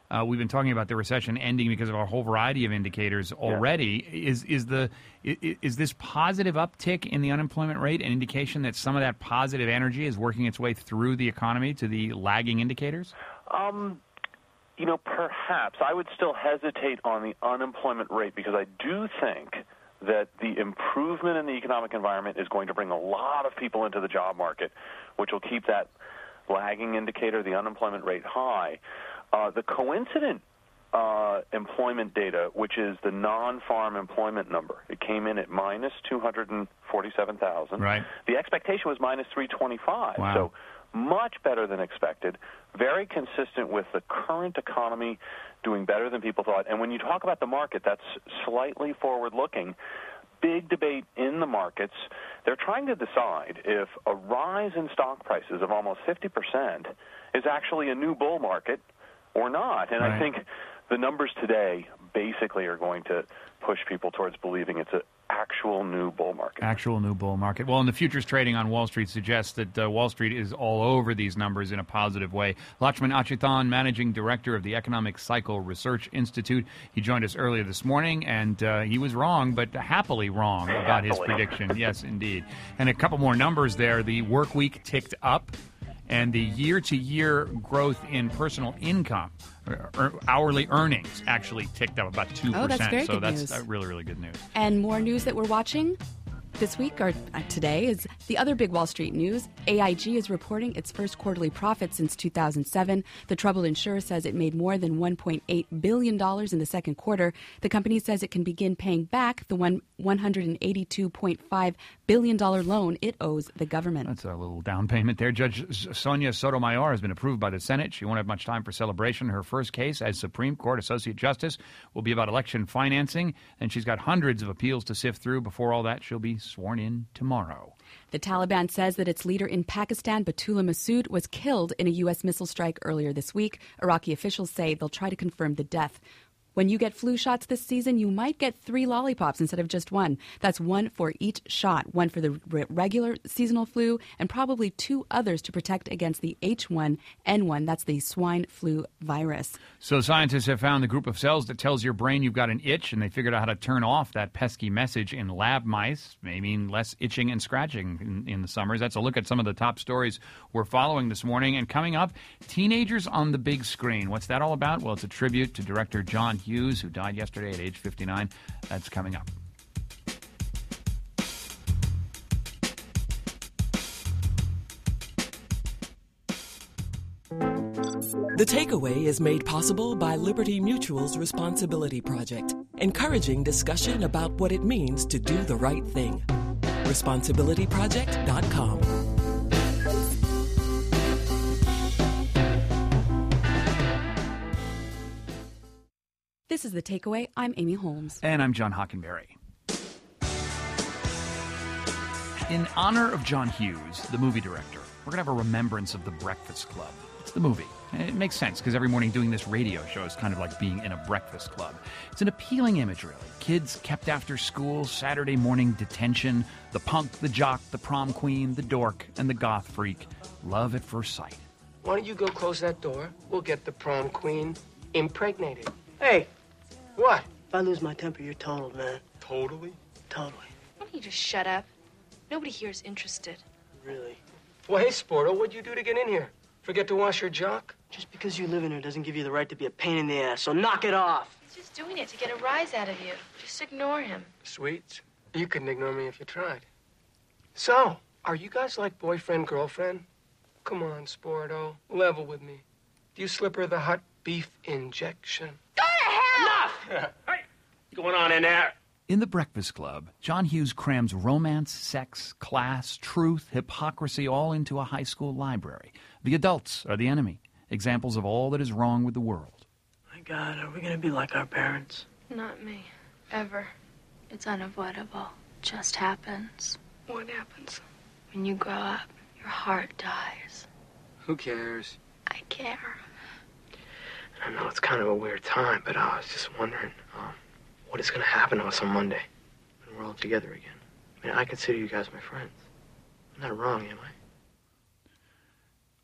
Uh, we've been talking about the recession ending because of a whole variety of indicators already. Yeah. Is is the is, is this positive uptick in the unemployment rate an indication that some of that positive energy is working its way through the economy to the lagging indicators? Um, you know, perhaps. I would still hesitate on the unemployment rate because I do think that the improvement in the economic environment is going to bring a lot of people into the job market, which will keep that lagging indicator, the unemployment rate, high. Uh, the coincident uh, employment data, which is the non-farm employment number, it came in at minus two hundred forty-seven thousand. Right. The expectation was minus three twenty-five. Wow. So much better than expected, very consistent with the current economy doing better than people thought. And when you talk about the market, that's slightly forward-looking. Big debate in the markets. They're trying to decide if a rise in stock prices of almost fifty percent is actually a new bull market or not. And right. I think the numbers today basically are going to push people towards believing it's an actual new bull market. Actual new bull market. Well, and the futures trading on Wall Street suggests that uh, Wall Street is all over these numbers in a positive way. Lakshman Achithan, Managing Director of the Economic Cycle Research Institute. He joined us earlier this morning, and uh, he was wrong, but happily wrong about his prediction. Yes, indeed. And a couple more numbers there. The work week ticked up, and the year-to-year growth in personal income, or hourly earnings, actually ticked up about two percent. Oh, that's very so good that's news. Uh, really, really good news. And more news that we're watching this week, or uh, today, is the other big Wall Street news. A I G is reporting its first quarterly profit since two thousand seven. The troubled insurer says it made more than one point eight billion dollars in the second quarter. The company says it can begin paying back the one one hundred eighty-two point five billion dollars loan it owes the government. That's a little down payment there. Judge Sonia Sotomayor has been approved by the Senate. She won't have much time for celebration. Her first case as Supreme Court Associate Justice will be about election financing, and she's got hundreds of appeals to sift through. Before all that, she'll be sworn in tomorrow. The Taliban says that its leader in Pakistan, Batullah Masood, was killed in a U S missile strike earlier this week. Iraqi officials say they'll try to confirm the death. When you get flu shots this season, you might get three lollipops instead of just one. That's one for each shot, one for the re- regular seasonal flu, and probably two others to protect against the H one N one. That's the swine flu virus. So scientists have found the group of cells that tells your brain you've got an itch, and they figured out how to turn off that pesky message in lab mice, may mean less itching and scratching in, in the summers. That's a look at some of the top stories we're following this morning. And coming up, teenagers on the big screen. What's that all about? Well, it's a tribute to director John Hughes, who died yesterday at age fifty-nine. That's coming up. The Takeaway is made possible by Liberty Mutual's Responsibility Project, encouraging discussion about what it means to do the right thing. responsibility project dot com. This is The Takeaway. I'm Amy Holmes. And I'm John Hockenberry. In honor of John Hughes, the movie director, we're going to have a remembrance of The Breakfast Club. It's the movie. It makes sense because every morning doing this radio show is kind of like being in a breakfast club. It's an appealing image, really. Kids kept after school, Saturday morning detention, the punk, the jock, the prom queen, the dork, and the goth freak. Love at first sight. Why don't you go close that door? We'll get the prom queen impregnated. Hey, what? If I lose my temper, you're totaled, man. Totally? Totally. Why don't you just shut up? Nobody here is interested. Really? Well, hey, Sporto, what'd you do to get in here? Forget to wash your jock? Just because you live in here doesn't give you the right to be a pain in the ass, so knock it off. He's just doing it to get a rise out of you. Just ignore him. Sweet. You couldn't ignore me if you tried. So, are you guys like boyfriend, girlfriend? Come on, Sporto, level with me. Do you slip her the hot beef injection? Go to hell! Enough! Hey, what's going on in there? In The Breakfast Club, John Hughes crams romance, sex, class, truth, hypocrisy all into a high school library. The adults are the enemy, examples of all that is wrong with the world. My God, are we going to be like our parents? Not me. Ever. It's unavoidable. Just happens. What happens? When you grow up, your heart dies. Who cares? I care. I know it's kind of a weird time, but I was just wondering, um, what is going to happen to us on Monday when we're all together again? I mean, I consider you guys my friends. I'm not wrong, am I?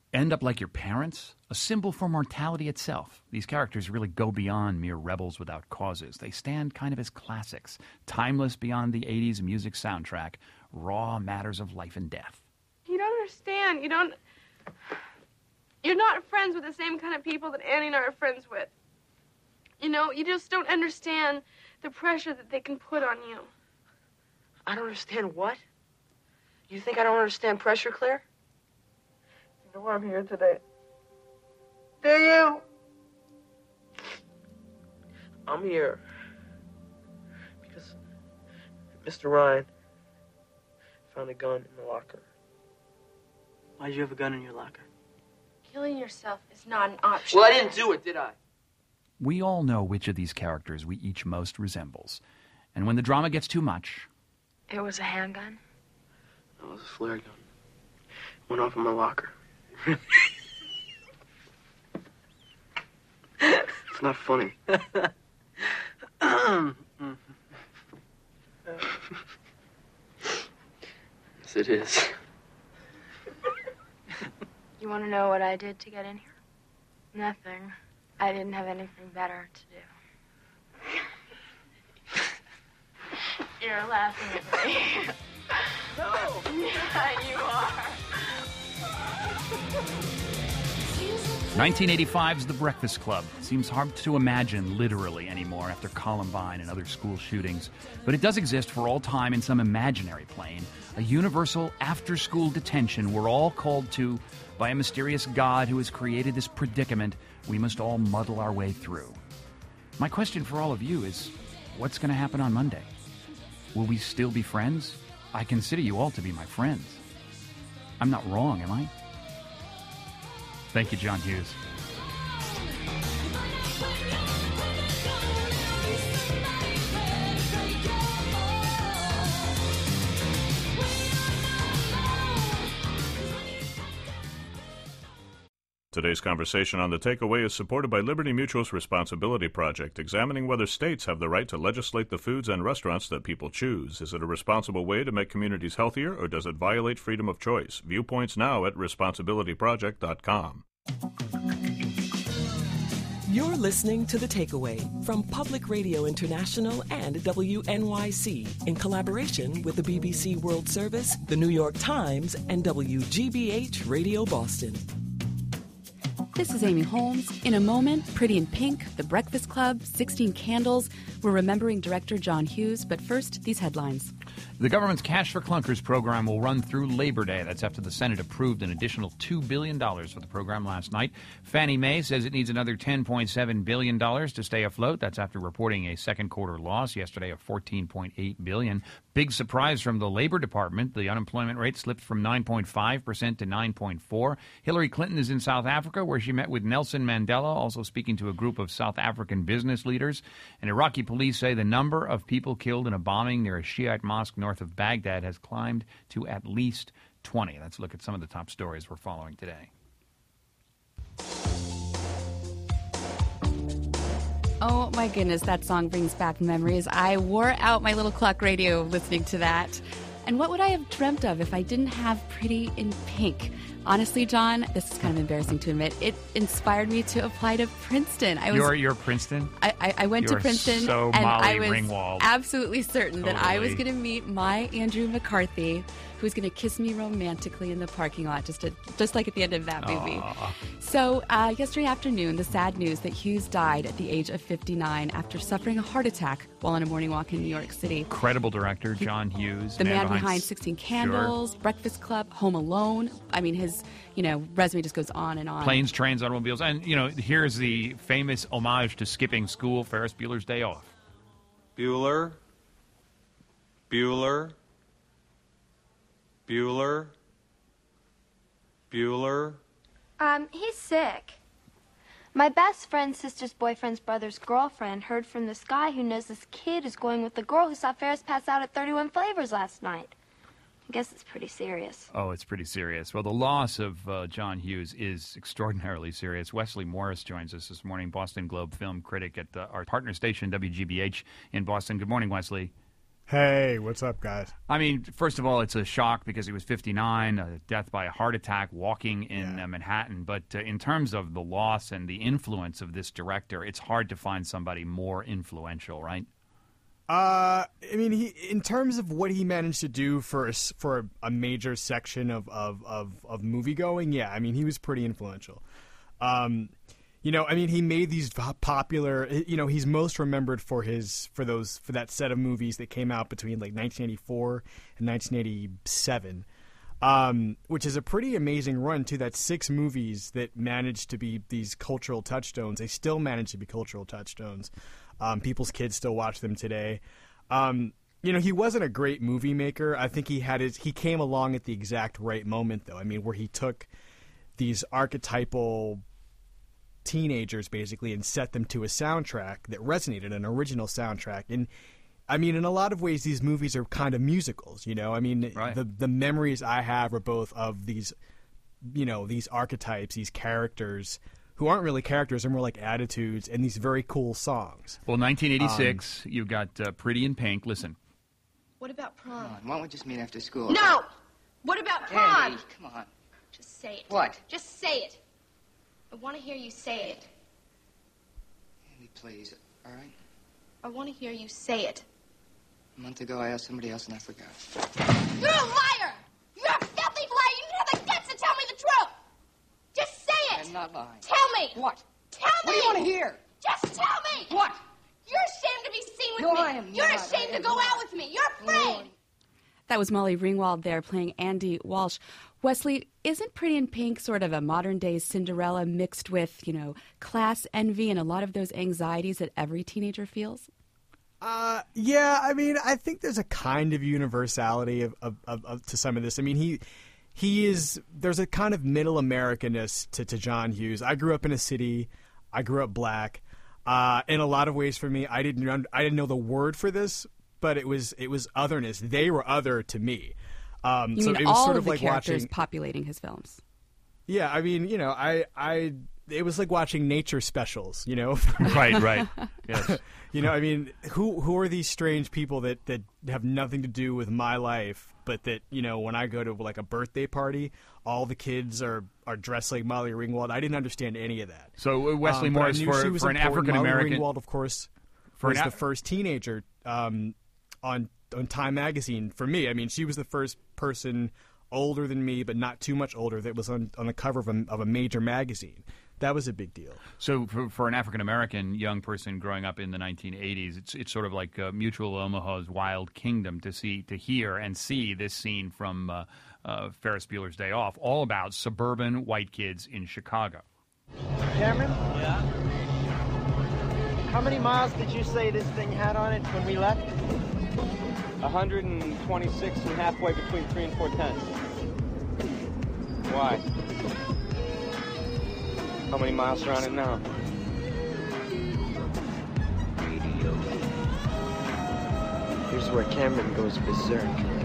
end up like your parents, a symbol for mortality itself. These characters really go beyond mere rebels without causes. They stand kind of as classics, timeless beyond the eighties music soundtrack, raw matters of life and death. You don't understand. You don't... You're not friends with the same kind of people that Annie and I are friends with. You know, you just don't understand the pressure that they can put on you. I don't understand what? You think I don't understand pressure, Claire? You know why I'm here today? Do you? I'm here because Mister Ryan found a gun in the locker. Why'd you have a gun in your locker? Killing yourself is not an option. Well, I didn't do it, did I? We all know which of these characters we each most resembles. And when the drama gets too much... It was a handgun? It was a flare gun. Went off in my locker. It's not funny. Yes, it is. You want to know what I did to get in here? Nothing. I didn't have anything better to do. You're laughing at me. No! Yeah, you are. nineteen eighty-five's The Breakfast Club. Seems hard to imagine literally anymore after Columbine and other school shootings. But it does exist for all time in some imaginary plane. A universal after-school detention we're all called to by a mysterious God who has created this predicament we must all muddle our way through. My question for all of you is, what's going to happen on Monday? Will we still be friends? I consider you all to be my friends. I'm not wrong, am I? Thank you, John Hughes. Today's conversation on The Takeaway is supported by Liberty Mutual's Responsibility Project, examining whether states have the right to legislate the foods and restaurants that people choose. Is it a responsible way to make communities healthier, or does it violate freedom of choice? Viewpoints now at responsibility project dot com. You're listening to The Takeaway from Public Radio International and W N Y C in collaboration with the B B C World Service, the New York Times, and W G B H Radio Boston. This is Amy Holmes. In a moment, Pretty in Pink, The Breakfast Club, sixteen Candles. We're remembering director John Hughes, but first, these headlines. The government's Cash for Clunkers program will run through Labor Day. That's after the Senate approved an additional two billion dollars for the program last night. Fannie Mae says it needs another ten point seven billion dollars to stay afloat. That's after reporting a second quarter loss yesterday of fourteen point eight billion dollars. Big surprise from the Labor Department. The unemployment rate slipped from nine point five percent to nine point four percent. Hillary Clinton is in South Africa, where she met with Nelson Mandela, also speaking to a group of South African business leaders. And Iraqi police say the number of people killed in a bombing near a Shiite mosque north of Baghdad has climbed to at least twenty. Let's look at some of the top stories we're following today. Oh my goodness, that song brings back memories. I wore out my little clock radio listening to that. And what would I have dreamt of if I didn't have Pretty in Pink? Honestly, John, this is kind of embarrassing to admit. It inspired me to apply to Princeton. I was, you're, you're Princeton? I, I, I went you're to Princeton, so and Molly I was Ringwald. absolutely certain totally. that I was going to meet my Andrew McCarthy, who was going to kiss me romantically in the parking lot, just to, just like at the end of that movie. Aww. So uh, yesterday afternoon, the sad news that Hughes died at the age of fifty-nine after suffering a heart attack while on a morning walk in New York City. Incredible director, John Hughes. The man, man behind, behind sixteen Candles, sure. Breakfast Club, Home Alone. I mean, his, you know, resume just goes on and on. Planes, Trains, Automobiles. And, you know, here's the famous homage to skipping school, Ferris Bueller's Day Off. Bueller. Bueller. Bueller. Bueller. Um, he's sick. My best friend's sister's boyfriend's brother's girlfriend heard from this guy who knows this kid is going with the girl who saw Ferris pass out at thirty-one Flavors last night. I guess it's pretty serious. Oh, it's pretty serious. Well, the loss of uh, John Hughes is extraordinarily serious. Wesley Morris joins us this morning, Boston Globe film critic at uh, our partner station, W G B H in Boston. Good morning, Wesley. Hey, what's up, guys? I mean, first of all, it's a shock because he was fifty-nine, a death by a heart attack, walking in yeah. uh, Manhattan. But uh, in terms of the loss and the influence of this director, it's hard to find somebody more influential, right? Uh, I mean, he in terms of what he managed to do for a, for a, a major section of, of, of, of movie going, yeah, I mean, he was pretty influential. Um, you know, I mean, he made these popular. You know, he's most remembered for his for those for that set of movies that came out between like nineteen eighty-four and nineteen eighty-seven, um, which is a pretty amazing run too. That's six movies that managed to be these cultural touchstones. They still manage to be cultural touchstones. Um, people's kids still watch them today. Um, you know, he wasn't a great movie maker. I think he had his. He came along at the exact right moment, though. I mean, where he took these archetypal teenagers basically and set them to a soundtrack that resonated, an original soundtrack. And I mean, in a lot of ways, these movies are kind of musicals. You know, I mean, right. the the memories I have are both of these, you know, these archetypes, these characters who aren't really characters, are more like attitudes, and these very cool songs. Well, nineteen eighty-six, um, you got uh, Pretty in Pink. Listen. What about prom? Come on, why don't we just meet after school? No! What about prom? Andy, come on. Just say it. What? Just say it. I want to hear you say it. Andy, please, all right? I want to hear you say it. A month ago, I asked somebody else, and I forgot. You're a liar! You're a filthy liar! You didn't have the guts to tell me the truth! Just say it! I'm not lying. Tell me! What? Tell me! What do you want to hear? Just tell me! What? You're ashamed to be seen with no, me. I am You're not. ashamed I to go not. out with me. You're afraid. That was Molly Ringwald there playing Andy Walsh. Wesley, isn't Pretty in Pink sort of a modern-day Cinderella mixed with, you know, class envy and a lot of those anxieties that every teenager feels? Uh, yeah, I mean, I think there's a kind of universality of, of, of, of to some of this. I mean, he he is there's a kind of middle Americanness to, to John Hughes. I grew up in a city. I grew up black. Uh, in a lot of ways, for me, I didn't I didn't know the word for this, but it was it was otherness. They were other to me. Um, you so mean it was all sort of of the like characters watching, populating his films? Yeah, I mean, you know, I I it was like watching nature specials. You know, right, right, yes. You know, I mean, who who are these strange people that, that have nothing to do with my life, but that, you know, when I go to like a birthday party, all the kids are, are dressed like Molly Ringwald. I didn't understand any of that. So uh, Wesley um, Morris, for, for an African American, Molly Ringwald, of course, for was an the first teenager um, on on Time magazine for me. I mean, she was the first person older than me, but not too much older, that was on on the cover of a, of a major magazine. That was a big deal. So for, for an African-American young person growing up in the nineteen eighties, it's it's sort of like uh, Mutual Omaha's Wild Kingdom to see, to hear and see this scene from uh, uh, Ferris Bueller's Day Off, all about suburban white kids in Chicago. Cameron? Yeah? How many miles did you say this thing had on it when we left? one hundred twenty-six and halfway between three and four tenths. Why? How many miles are on it now? Here's where Cameron goes berserk.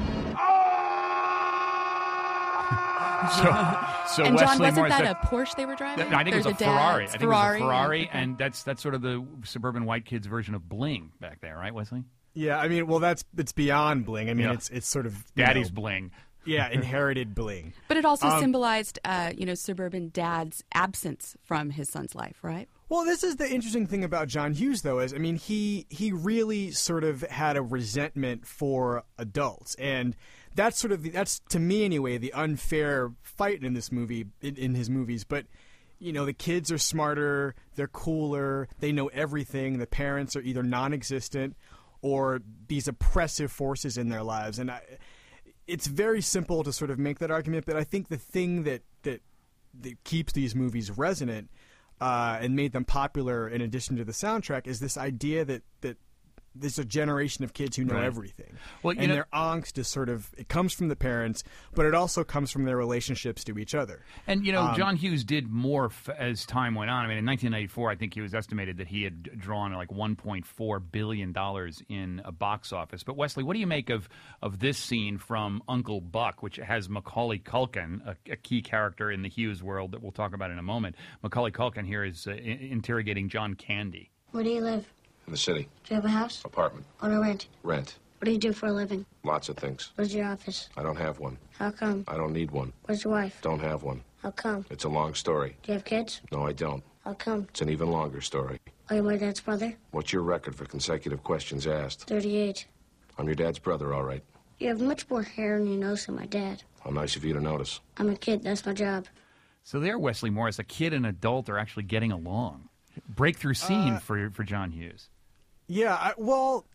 So, so and John, Wesley wasn't Morris, that, that a Porsche they were driving? I think There's it was a, a Ferrari. I dad's think Ferrari. it was a Ferrari, Okay. and that's that's sort of the suburban white kids' version of bling back there, right, Wesley? Yeah, I mean, well, that's it's beyond bling. I mean, Yeah. it's it's sort of Daddy's know, bling. Yeah, inherited bling. But it also Um, symbolized, uh, you know, suburban dad's absence from his son's life, right? Well, this is the interesting thing about John Hughes, though, is I mean, he he really sort of had a resentment for adults, and that's sort of the, that's to me anyway the unfair fight in this movie in, in his movies. But you know, the kids are smarter, they're cooler, they know everything. The parents are either non-existent or these oppressive forces in their lives, and I, it's very simple to sort of make that argument. But I think the thing that that, that keeps these movies resonant Uh, and made them popular in addition to the soundtrack is this idea that, that there's a generation of kids who know Right. everything. Well, you and know- their angst is sort of, it comes from the parents, but it also comes from their relationships to each other. And, you know, Um, John Hughes did morph as time went on. I mean, in nineteen ninety-four, I think he was estimated that he had drawn like one point four billion dollars in a box office. But, Wesley, what do you make of, of this scene from Uncle Buck, which has Macaulay Culkin, a, a key character in the Hughes world that we'll talk about in a moment? Macaulay Culkin here is uh, I- interrogating John Candy. Where do you live? In the city. Do you have a house? Apartment. On a rent? Rent. What do you do for a living? Lots of things. Where's your office? I don't have one. How come? I don't need one. Where's your wife? Don't have one. How come? It's a long story. Do you have kids? No, I don't. How come? It's an even longer story. Are you my dad's brother? What's your record for consecutive questions asked? thirty-eight. I'm your dad's brother, all right. You have much more hair on your nose than my dad. How nice of you to notice. I'm a kid. That's my job. So there, Wesley Morris, a kid and adult are actually getting along. Breakthrough scene Uh, for for John Hughes. Yeah, I, well,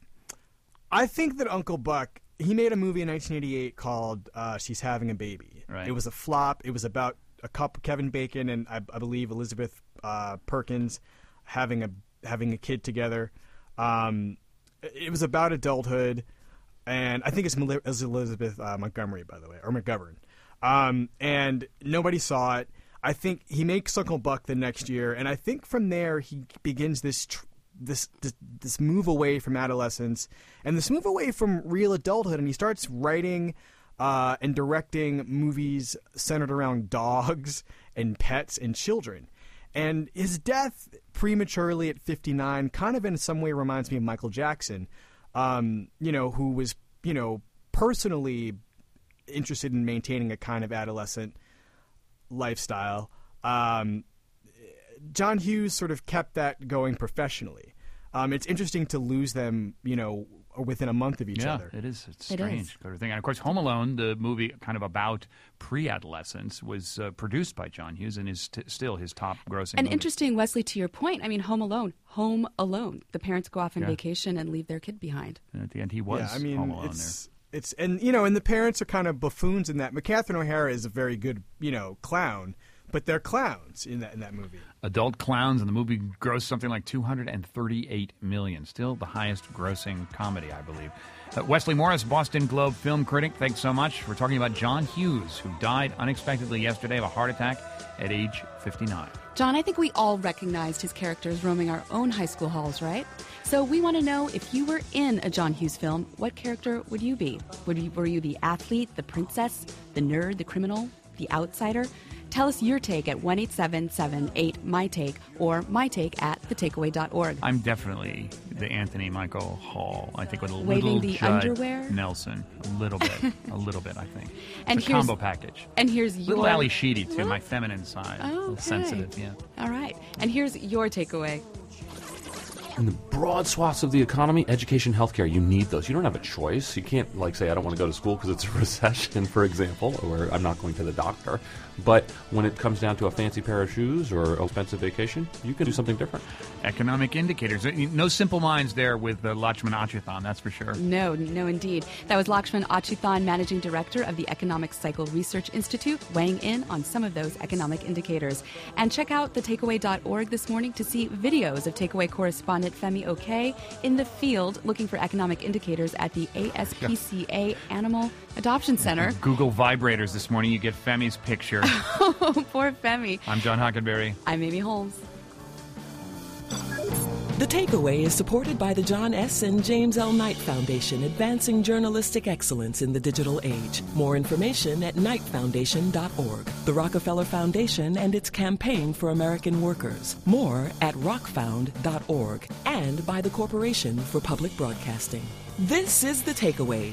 I think that Uncle Buck, he made a movie in nineteen eighty-eight called uh, She's Having a Baby. Right. It was a flop. It was about a couple, Kevin Bacon and I, I believe Elizabeth uh, Perkins having a having a kid together. Um, it was about adulthood, and I think it's, Mel- it's Elizabeth uh, Montgomery, by the way, or McGovern. Um, and nobody saw it. I think he makes Uncle Buck the next year, and I think from there he begins this tr- this, this this move away from adolescence and this move away from real adulthood, and he starts writing uh, and directing movies centered around dogs and pets and children. And his death prematurely at fifty-nine kind of in some way reminds me of Michael Jackson, um, you know, who was, you know, personally interested in maintaining a kind of adolescent lifestyle. Um, John Hughes sort of kept that going professionally. Um, it's interesting to lose them, you know, within a month of each yeah, other. it is. It's It strange. is. Sort of thing. And of course, Home Alone, the movie kind of about pre-adolescence, was uh, produced by John Hughes and is t- still his top-grossing And movie. interesting, Wesley, to your point, I mean, Home Alone, Home Alone. The parents go off on Yeah. vacation and leave their kid behind. And at the end, he was yeah, I mean, Home Alone it's, It's and you know, and the parents are kind of buffoons in that. McCatherine O'Hara is a very good, you know, clown, but they're clowns in that in that movie. there. Adult clowns, and the movie grossed something like two hundred thirty-eight million dollars. Still the highest-grossing comedy, I believe. Uh, Wesley Morris, Boston Globe film critic, thanks so much. We're talking about John Hughes, who died unexpectedly yesterday of a heart attack at age fifty-nine. John, I think we all recognized his characters roaming our own high school halls, right? So we want to know, if you were in a John Hughes film, what character would you be? Would you, were you the athlete, the princess, the nerd, the criminal, the outsider? Tell us your take at one eight seven seven eight M Y T A K E or my take at the takeaway dot org. I'm definitely the Anthony Michael Hall. I think with a Waving little the Judd underwear? Nelson. A little bit. a little bit, I think. And it's a here's- combo package. And here's Little your... Ali Sheedy, too, my feminine side. Oh, A little okay. sensitive, yeah. All right. And here's your takeaway. In the broad swaths of the economy, education, healthcare, you need those. You don't have a choice. You can't, like, say, I don't want to go to school because it's a recession, for example, or I'm not going to the doctor. But when it comes down to a fancy pair of shoes or an expensive vacation, you can do something different. Economic indicators. No simple minds there with uh, Lakshman Achuthan, that's for sure. No, no, indeed. That was Lakshman Achuthan, Managing Director of the Economic Cycle Research Institute, weighing in on some of those economic indicators. And check out the takeaway dot org this morning to see videos of Takeaway correspondent Femi Oke in the field looking for economic indicators at the A S P C A Animal Adoption Center. Google vibrators this morning, you get Femi's picture. Oh, poor Femi. I'm John Hockenberry. I'm Amy Holmes. The Takeaway is supported by the John S. and James L. Knight Foundation, advancing journalistic excellence in the digital age. More information at knight foundation dot org. The Rockefeller Foundation and its campaign for American workers. More at rock found dot org. And by the Corporation for Public Broadcasting. This is The Takeaway.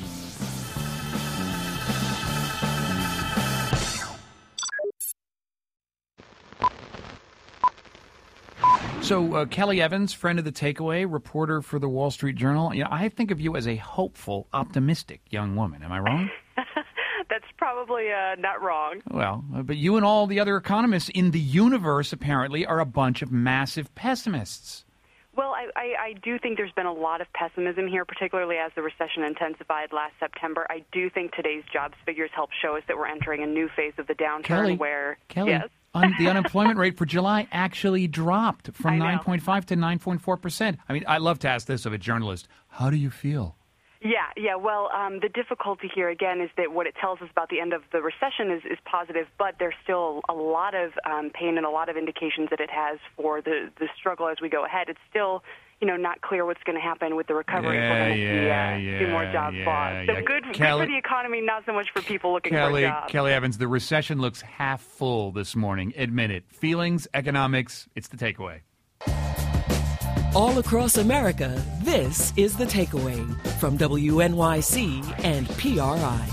So, uh, Kelly Evans, friend of the Takeaway, reporter for the Wall Street Journal. You know, I think of you as a hopeful, optimistic young woman. Am I wrong? That's probably uh, not wrong. Well, uh, but you and all the other economists in the universe, apparently, are a bunch of massive pessimists. Well, I, I, I do think there's been a lot of pessimism here, particularly as the recession intensified last September. I do think today's jobs figures help show us that we're entering a new phase of the downturn Kelly, where... Kelly, yes? un- the unemployment rate for July actually dropped I from know. nine point five to nine point four percent. I mean, I love to ask this of a journalist. How do you feel? Yeah, yeah. Well, um, the difficulty here, again, is that what it tells us about the end of the recession is, is positive, but there's still a lot of um, pain and a lot of indications that it has for the, the struggle as we go ahead. It's still, you know, not clear what's going to happen with the recovery. Yeah, We're going to see, yeah, uh, see more yeah, jobs yeah, lost. So yeah. good, good Kelly- for the economy, not so much for people looking Kelly, for a job. Kelly Evans, the recession looks half full this morning. Admit it. Feelings, economics, it's the Takeaway. All across America, this is The Takeaway from W N Y C and P R I.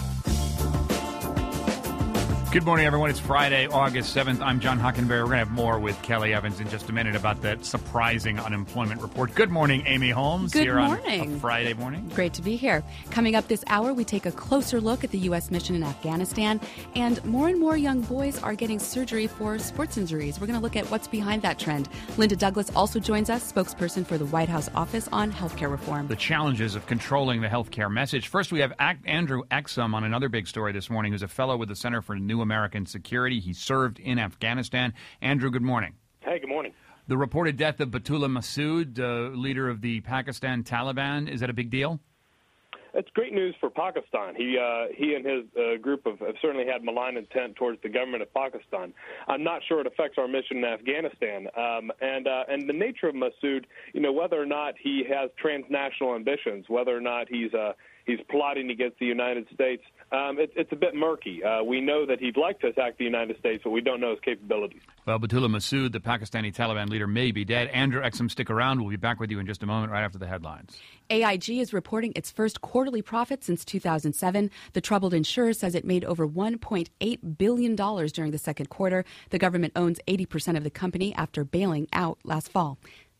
Good morning, everyone. It's Friday, August seventh. I'm John Hockenberry. We're going to have more with Kelly Evans in just a minute about that surprising unemployment report. Good morning, Amy Holmes. Good here morning. On a Friday morning. Great to be here. Coming up this hour, we take a closer look at the U S mission in Afghanistan, and more and more young boys are getting surgery for sports injuries. We're going to look at what's behind that trend. Linda Douglas also joins us, spokesperson for the White House Office on Healthcare Reform. The challenges of controlling the healthcare message. First, we have Andrew Exum on another big story this morning, who's a fellow with the Center for New American Security. He served in Afghanistan. Andrew, good morning. Hey, good morning. The reported death of Baitullah Masood, uh, leader of the Pakistan Taliban, is that a big deal? It's great news for Pakistan. He uh, he and his uh, group have, have certainly had malign intent towards the government of Pakistan. I'm not sure it affects our mission in Afghanistan. Um, and uh, and the nature of Masood, you know, whether or not he has transnational ambitions, whether or not he's uh, he's plotting against the United States, um, it, it's a bit murky. Uh, we know that he'd like to attack the United States, but we don't know his capabilities. Well, Baitullah Masood, the Pakistani Taliban leader, may be dead. Andrew Exum, stick around. We'll be back with you in just a moment, right after the headlines. A I G is reporting its first quarterly profit since two thousand seven. The troubled insurer says it made over one point eight billion dollars during the second quarter. The government owns eighty percent of the company after bailing out last fall.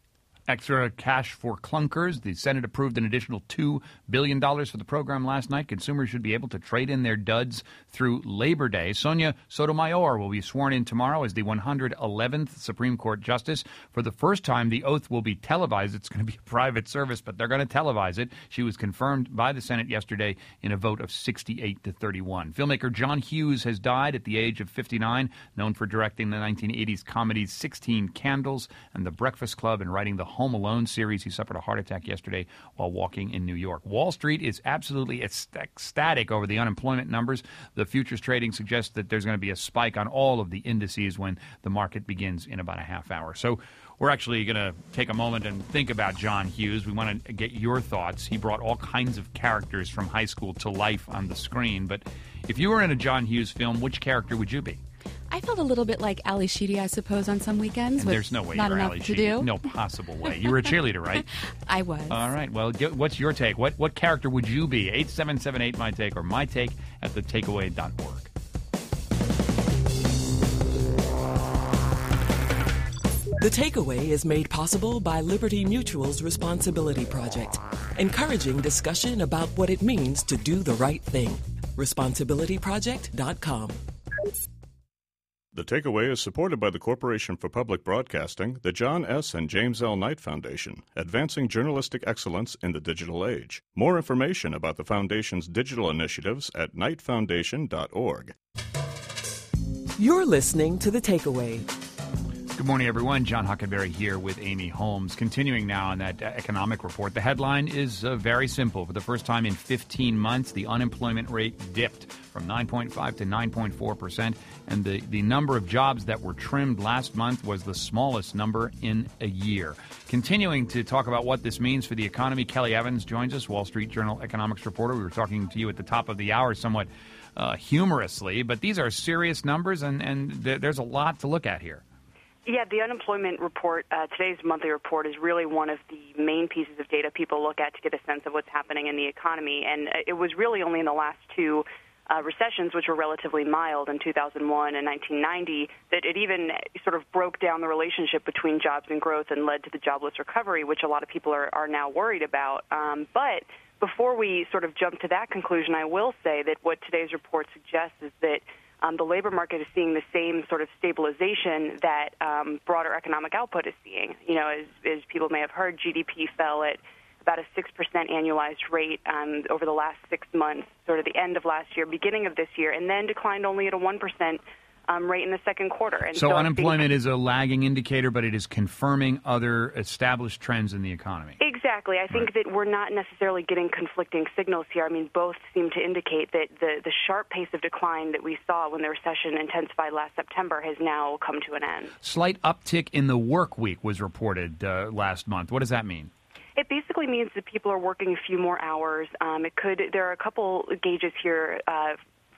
Extra cash for clunkers. The Senate approved an additional two billion dollars for the program last night. Consumers should be able to trade in their duds through Labor Day. Sonia Sotomayor will be sworn in tomorrow as the one hundred eleventh Supreme Court Justice. For the first time, the oath will be televised. It's going to be a private service, but they're going to televise it. She was confirmed by the Senate yesterday in a vote of sixty-eight to thirty-one. Filmmaker John Hughes has died at the age of fifty-nine, known for directing the nineteen eighties comedies sixteen Candles and The Breakfast Club and writing the Home Alone series. He suffered a heart attack yesterday while walking in New York. Wall Street is absolutely ecstatic over the unemployment numbers. The futures trading suggests that there's going to be a spike on all of the indices when the market begins in about a half hour. So we're actually going to take a moment and think about John Hughes. We want to get your thoughts. He brought all kinds of characters from high school to life on the screen. But if you were in a John Hughes film, which character would you be? I felt a little bit like Ali Sheedy, I suppose, on some weekends. And there's no way not you're enough Ali to Sheedy. do. No possible way. You were a cheerleader, right? I was. All right. Well, get, what's your take? What what character would you be? eight seven seven eight, my take, or my take at the takeaway dot org. The Takeaway is made possible by Liberty Mutual's Responsibility Project, encouraging discussion about what it means to do the right thing. responsibility project dot com. The Takeaway is supported by the Corporation for Public Broadcasting, the John S. and James L. Knight Foundation, advancing journalistic excellence in the digital age. More information about the Foundation's digital initiatives at knight foundation dot org. You're listening to The Takeaway. Good morning, everyone. John Hockenberry here with Amy Holmes. Continuing now on that economic report. The headline is uh, very simple. For the first time in fifteen months, the unemployment rate dipped from nine point five to nine point four percent, and the, the number of jobs that were trimmed last month was the smallest number in a year. Continuing to talk about what this means for the economy, Kelly Evans joins us, Wall Street Journal economics reporter. We were talking to you at the top of the hour somewhat uh, humorously, but these are serious numbers, and, and th- there's a lot to look at here. Yeah, the unemployment report, uh, today's monthly report, is really one of the main pieces of data people look at to get a sense of what's happening in the economy. And it was really only in the last two uh, recessions, which were relatively mild in two thousand one and nineteen ninety, that it even sort of broke down the relationship between jobs and growth and led to the jobless recovery, which a lot of people are, are now worried about. Um, but before we sort of jump to that conclusion, I will say that what today's report suggests is that Um, the labor market is seeing the same sort of stabilization that um, broader economic output is seeing. You know, as, as people may have heard, G D P fell at about a six percent annualized rate um, over the last six months, sort of the end of last year, beginning of this year, and then declined only at a one percent um, rate in the second quarter. And so, so unemployment think, is a lagging indicator, but it is confirming other established trends in the economy. Exactly. I think right. that we're not necessarily getting conflicting signals here. I mean, both seem to indicate that the, the sharp pace of decline that we saw when the recession intensified last September has now come to an end. Slight uptick in the work week was reported uh, last month. What does that mean? It basically means that people are working a few more hours. Um, it could. There are a couple gauges here. Uh,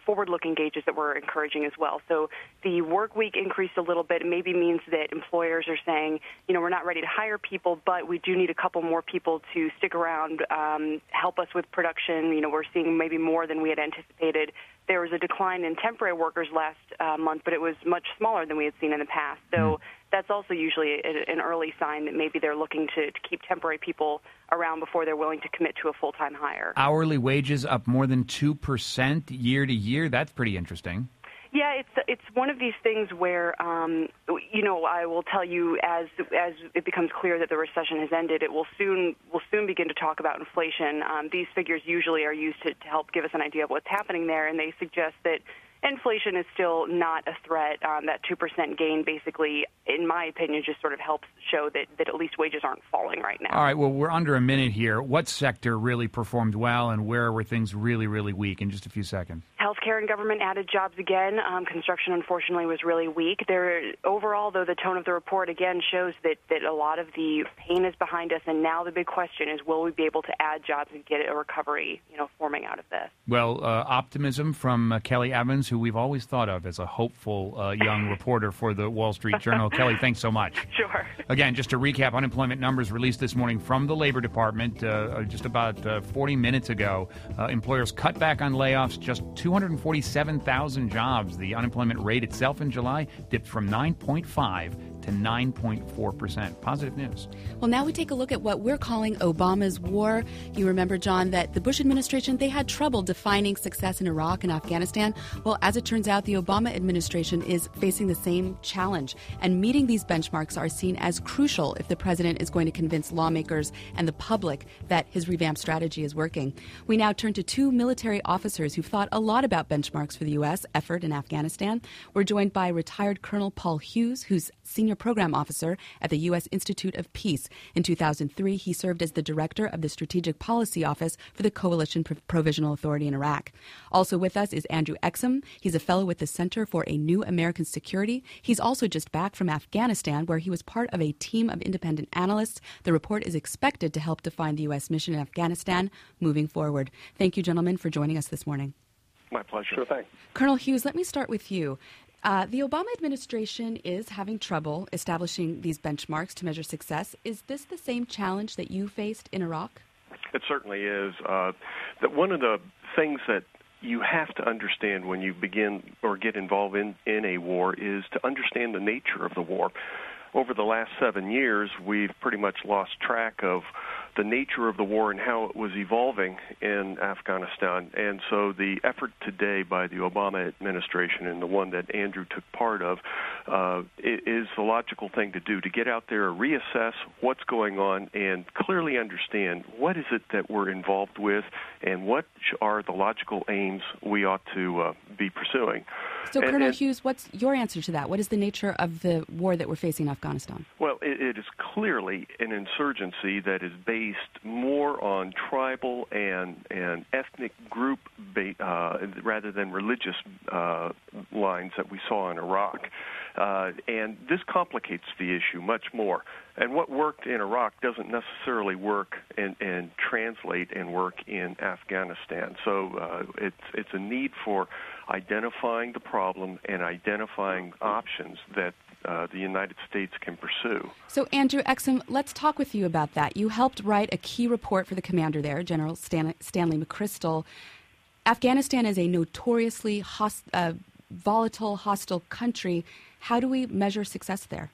forward-looking gauges that we're encouraging as well. So the work week increased a little bit. It maybe means that employers are saying, you know, we're not ready to hire people, but we do need a couple more people to stick around, um, help us with production. You know, we're seeing maybe more than we had anticipated. There was a decline in temporary workers last uh, month, but it was much smaller than we had seen in the past. So mm. that's also usually a, an early sign that maybe they're looking to, to keep temporary people around before they're willing to commit to a full-time hire. Hourly wages up more than two percent year to year. That's pretty interesting. Yeah, it's it's one of these things where, um, you know, I will tell you as as it becomes clear that the recession has ended, it will soon will soon begin to talk about inflation. Um, these figures usually are used to, to help give us an idea of what's happening there, and they suggest that inflation is still not a threat. Um, that two percent gain basically, in my opinion, just sort of helps show that, that at least wages aren't falling right now. All right, well, we're under a minute here. What sector really performed well, and where were things really, really weak in just a few seconds? Healthcare and government added jobs again. Um, construction, unfortunately, was really weak. There, overall, though, the tone of the report again shows that, that a lot of the pain is behind us, and now the big question is, will we be able to add jobs and get a recovery, you know, forming out of this? Well, uh, optimism from uh, Kelly Evans, who we've always thought of as a hopeful uh, young reporter for the Wall Street Journal. Kelly, thanks so much. Sure. Again, just to recap, unemployment numbers released this morning from the Labor Department uh, just about uh, forty minutes ago. Uh, employers cut back on layoffs, just two hundred forty-seven thousand jobs. The unemployment rate itself in July dipped from nine point five to nine point four percent. Positive news. Well, now we take a look at what we're calling Obama's war. You remember, John, that the Bush administration, they had trouble defining success in Iraq and Afghanistan. Well, as it turns out, the Obama administration is facing the same challenge, and meeting these benchmarks are seen as crucial if the president is going to convince lawmakers and the public that his revamped strategy is working. We now turn to two military officers who've thought a lot about benchmarks for the U S effort in Afghanistan. We're joined by retired Colonel Paul Hughes, who's senior program officer at the U S Institute of Peace. In two thousand three, he served as the director of the Strategic Policy Office for the Coalition Provisional Authority in Iraq. Also with us is Andrew Exum. He's a fellow with the Center for a New American Security. He's also just back from Afghanistan, where he was part of a team of independent analysts. The report is expected to help define the U S mission in Afghanistan moving forward. Thank you, gentlemen, for joining us this morning. My pleasure. Sure thing. Colonel Hughes, let me start with you. Uh, the Obama administration is having trouble establishing these benchmarks to measure success. Is this the same challenge that you faced in Iraq? It certainly is. Uh, that one of the things that you have to understand when you begin or get involved in, in a war is to understand the nature of the war. Over the last seven years, we've pretty much lost track of the nature of the war and how it was evolving in Afghanistan. And so the effort today by the Obama administration, and the one that Andrew took part of, uh, is the logical thing to do, to get out there, reassess what's going on, and clearly understand what is it that we're involved with and what are the logical aims we ought to uh, be pursuing. So, and, Colonel and, Hughes, what's your answer to that? What is the nature of the war that we're facing in Afghanistan? Well, it, it is clearly an insurgency that is based more on tribal and, and ethnic group ba- uh, rather than religious uh, lines that we saw in Iraq. Uh, and this complicates the issue much more. And what worked in Iraq doesn't necessarily work and, and translate and work in Afghanistan. So uh, it's it's a need for identifying the problem and identifying options that uh, the United States can pursue. So, Andrew Exum, let's talk with you about that. You helped write a key report for the commander there, General Stan- Stanley McChrystal. Afghanistan is a notoriously host- uh, volatile, hostile country. How do we measure success there?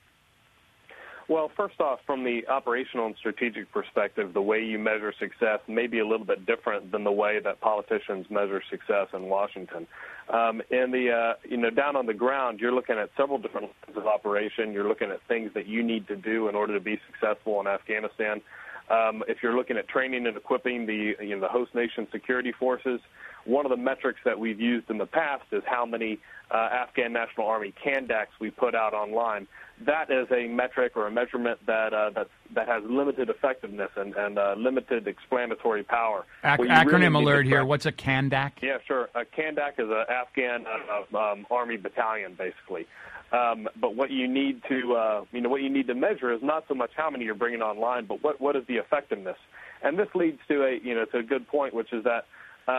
Well, first off, from the operational and strategic perspective, the way you measure success may be a little bit different than the way that politicians measure success in Washington. Um, and the uh, you know down on the ground, you're looking at several different lines of operation. You're looking at things that you need to do in order to be successful in Afghanistan. Um, if you're looking at training and equipping the you know the host nation security forces, one of the metrics that we've used in the past is how many uh, Afghan National Army Kandaks we put out online. That is a metric or a measurement that uh, that's, that has limited effectiveness and, and uh, limited explanatory power. Ac- acronym really alert here. What's a Kandak? Yeah, sure. A Kandak is an Afghan uh, um, Army battalion, basically. Um, but what you need to, uh, you know, what you need to measure is not so much how many you're bringing online, but what what is the effectiveness. And this leads to a, you know, to a good point, which is that um,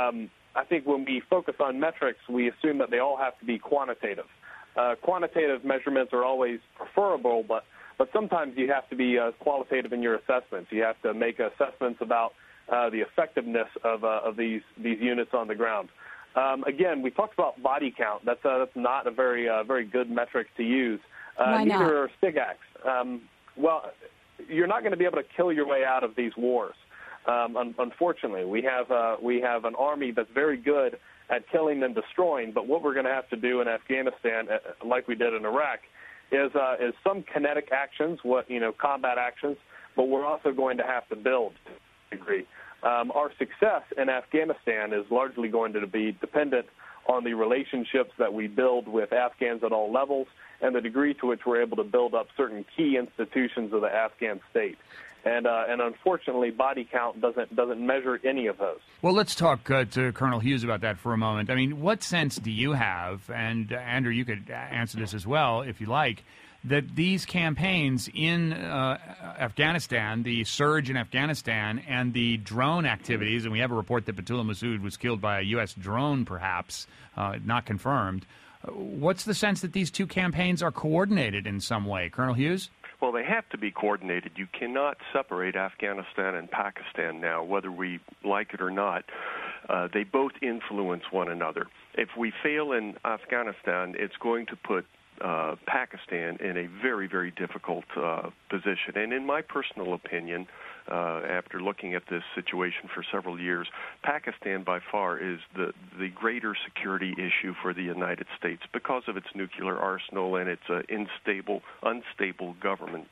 I think when we focus on metrics, we assume that they all have to be quantitative. Uh, quantitative measurements are always preferable, but, but sometimes you have to be uh, qualitative in your assessments. You have to make assessments about uh, the effectiveness of, uh, of these, these units on the ground. Um, again, we talked about body count. That's, uh, that's not a very, uh, very good metric to use. Uh, Why not? Neither are SIGACs. Um, well, you're not going to be able to kill your way out of these wars. Um, un- unfortunately, we have uh, we have an army that's very good at killing and destroying. But what we're going to have to do in Afghanistan, uh, like we did in Iraq, is uh, is some kinetic actions, what you know, combat actions. But we're also going to have to build to a degree. Um, our success in Afghanistan is largely going to be dependent on the relationships that we build with Afghans at all levels and the degree to which we're able to build up certain key institutions of the Afghan state. And uh, and unfortunately, body count doesn't doesn't measure any of those. Well, let's talk uh, to Colonel Hughes about that for a moment. I mean, what sense do you have, and uh, Andrew, you could answer this as well if you like, that these campaigns in uh, Afghanistan, the surge in Afghanistan, and the drone activities, and we have a report that Batul Masood was killed by a U S drone, perhaps, uh, not confirmed. What's the sense that these two campaigns are coordinated in some way? Colonel Hughes? Well, they have to be coordinated. You cannot separate Afghanistan and Pakistan now, whether we like it or not. Uh, they both influence one another. If we fail in Afghanistan, it's going to put uh, Pakistan in a very, very difficult uh, position. And in my personal opinion, uh, after looking at this situation for several years, Pakistan by far is the, the greater security issue for the United States because of its nuclear arsenal and its uh, unstable, unstable government.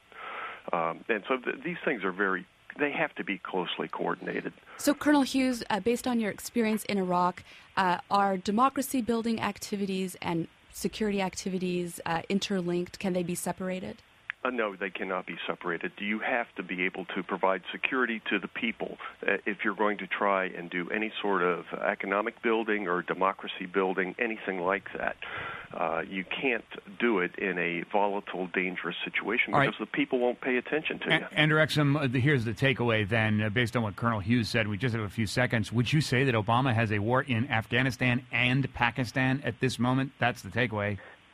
Um, and so th- these things are very, they have to be closely coordinated. So, Colonel Hughes, uh, based on your experience in Iraq, uh, are democracy-building activities and security activities uh, interlinked? Can they be separated? Uh, no, they cannot be separated. You have to be able to provide security to the people uh, if you're going to try and do any sort of economic building or democracy building, anything like that. Uh, you can't do it in a volatile, dangerous situation All because right. the people won't pay attention to A- you. Andrew Exum, uh, the, here's the takeaway then, uh, based on what Colonel Hughes said. We just have a few seconds. Would you say that Obama has a war in Afghanistan and Pakistan at this moment? That's the takeaway.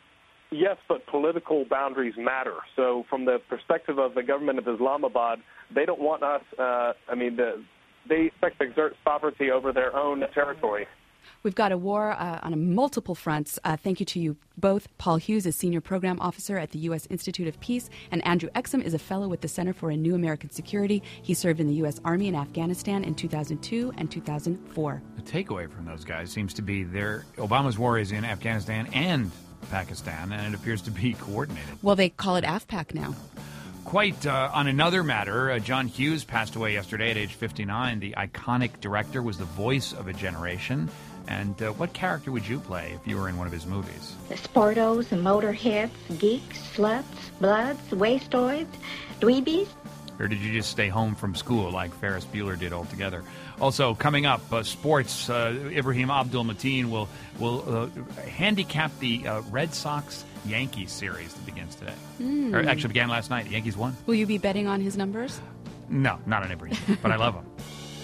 Yes, but political boundaries matter. So from the perspective of the government of Islamabad, they don't want us, uh, I mean, the, they expect to exert sovereignty over their own territory. We've got a war uh, on multiple fronts. Uh, thank you to you both. Paul Hughes is Senior Program Officer at the U S Institute of Peace, and Andrew Exum is a Fellow with the Center for a New American Security. He served in the U S Army in Afghanistan in two thousand two and two thousand four. The takeaway from those guys seems to be their Obama's war is in Afghanistan and Pakistan, and it appears to be coordinated. Well, they call it AFPAC now. Quite uh, on another matter, uh, John Hughes passed away yesterday at age fifty-nine. The iconic director was the voice of a generation. And uh, what character would you play if you were in one of his movies? The sportos, the motorheads, geeks, sluts, bloods, wastoids, dweebies. Or did you just stay home from school like Ferris Bueller did altogether? Also, coming up, uh, sports, uh, Ibrahim Abdul-Mateen will, will uh, handicap the uh, Red Sox-Yankees series that begins today. Mm. Or actually began last night. The Yankees won. Will you be betting on his numbers? No, not on Ibrahim, but I love him.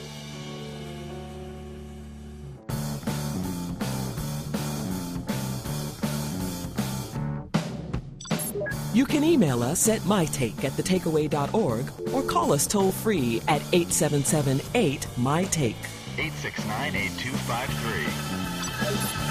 You can email us at mytake at thetakeaway dot org or call us toll-free at eight seven seven eight, M Y Take. eight six nine, eight two five three.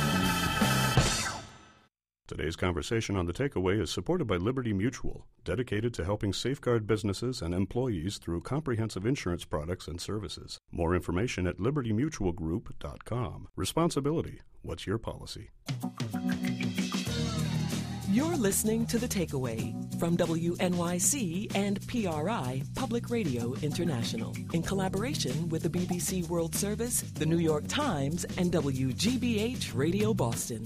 Today's conversation on The Takeaway is supported by Liberty Mutual, dedicated to helping safeguard businesses and employees through comprehensive insurance products and services. More information at liberty mutual group dot com. Responsibility. What's your policy? You're listening to The Takeaway from W N Y C and P R I Public Radio International in collaboration with the B B C World Service, the New York Times, and W G B H Radio Boston.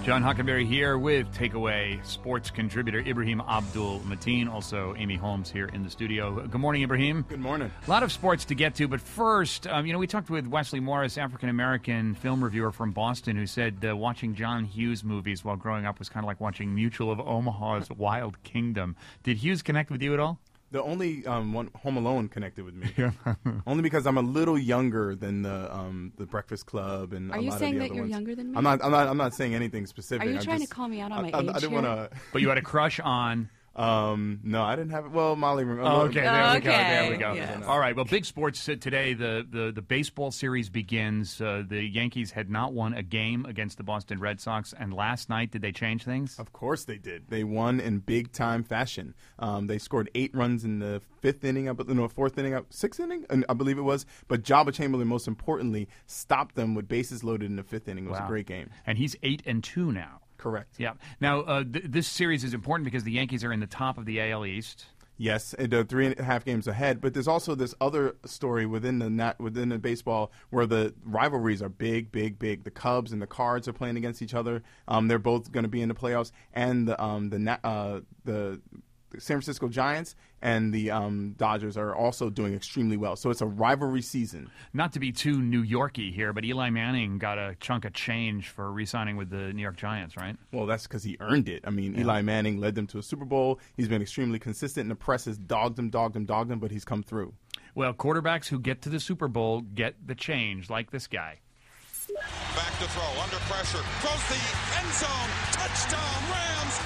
John Huckenberry here with Takeaway sports contributor Ibrahim Abdul Mateen, also Amy Holmes here in the studio. Good morning, Ibrahim. Good morning. A lot of sports to get to, but first, um, you know, we talked with Wesley Morris, African-American film reviewer from Boston, who said uh, watching John Hughes movies while growing up was kind of like watching Mutual of Omaha's Wild Kingdom. Did Hughes connect with you at all? The only um, one, Home Alone connected with me. Only because I'm a little younger than the um, the Breakfast Club and Are a you lot saying of the that other you're ones. younger than me? I'm not. I'm not. I'm not saying anything specific. Are you I'm trying just, to call me out on my I, age I, I didn't here? want to. But you had a crush on. Um, no, I didn't have it. Well, Molly. Oh, okay, there Oh, we go. okay. There we go. Yes. All right. Well, big sports uh, today. The, the the baseball series begins. Uh, the Yankees had not won a game against the Boston Red Sox, and last night did they change things? Of course they did. They won in big time fashion. Um, they scored eight runs in the fifth inning, I believe, no, fourth inning, sixth inning, I believe it was. But Jabba Chamberlain, most importantly, stopped them with bases loaded in the fifth inning. It was Wow. a great game. And he's eight and two now. Correct. Yeah. Now uh, th- this series is important because the Yankees are in the top of the A L East. Yes, and they're three and a half games ahead. But there's also this other story within the nat- within the baseball where the rivalries are big, big, big. The Cubs and the Cards are playing against each other. Um, they're both going to be in the playoffs, and the um, the na- uh, the San Francisco Giants and the um, Dodgers are also doing extremely well. So it's a rivalry season. Not to be too New Yorky here, but Eli Manning got a chunk of change for re-signing with the New York Giants, right? Well, that's because he earned it. I mean, Yeah. Eli Manning led them to a Super Bowl. He's been extremely consistent, and the press has dogged him, dogged him, dogged him, but he's come through. Well, quarterbacks who get to the Super Bowl get the change, like this guy. Back to throw, under pressure, throws the end zone, touchdown Rams.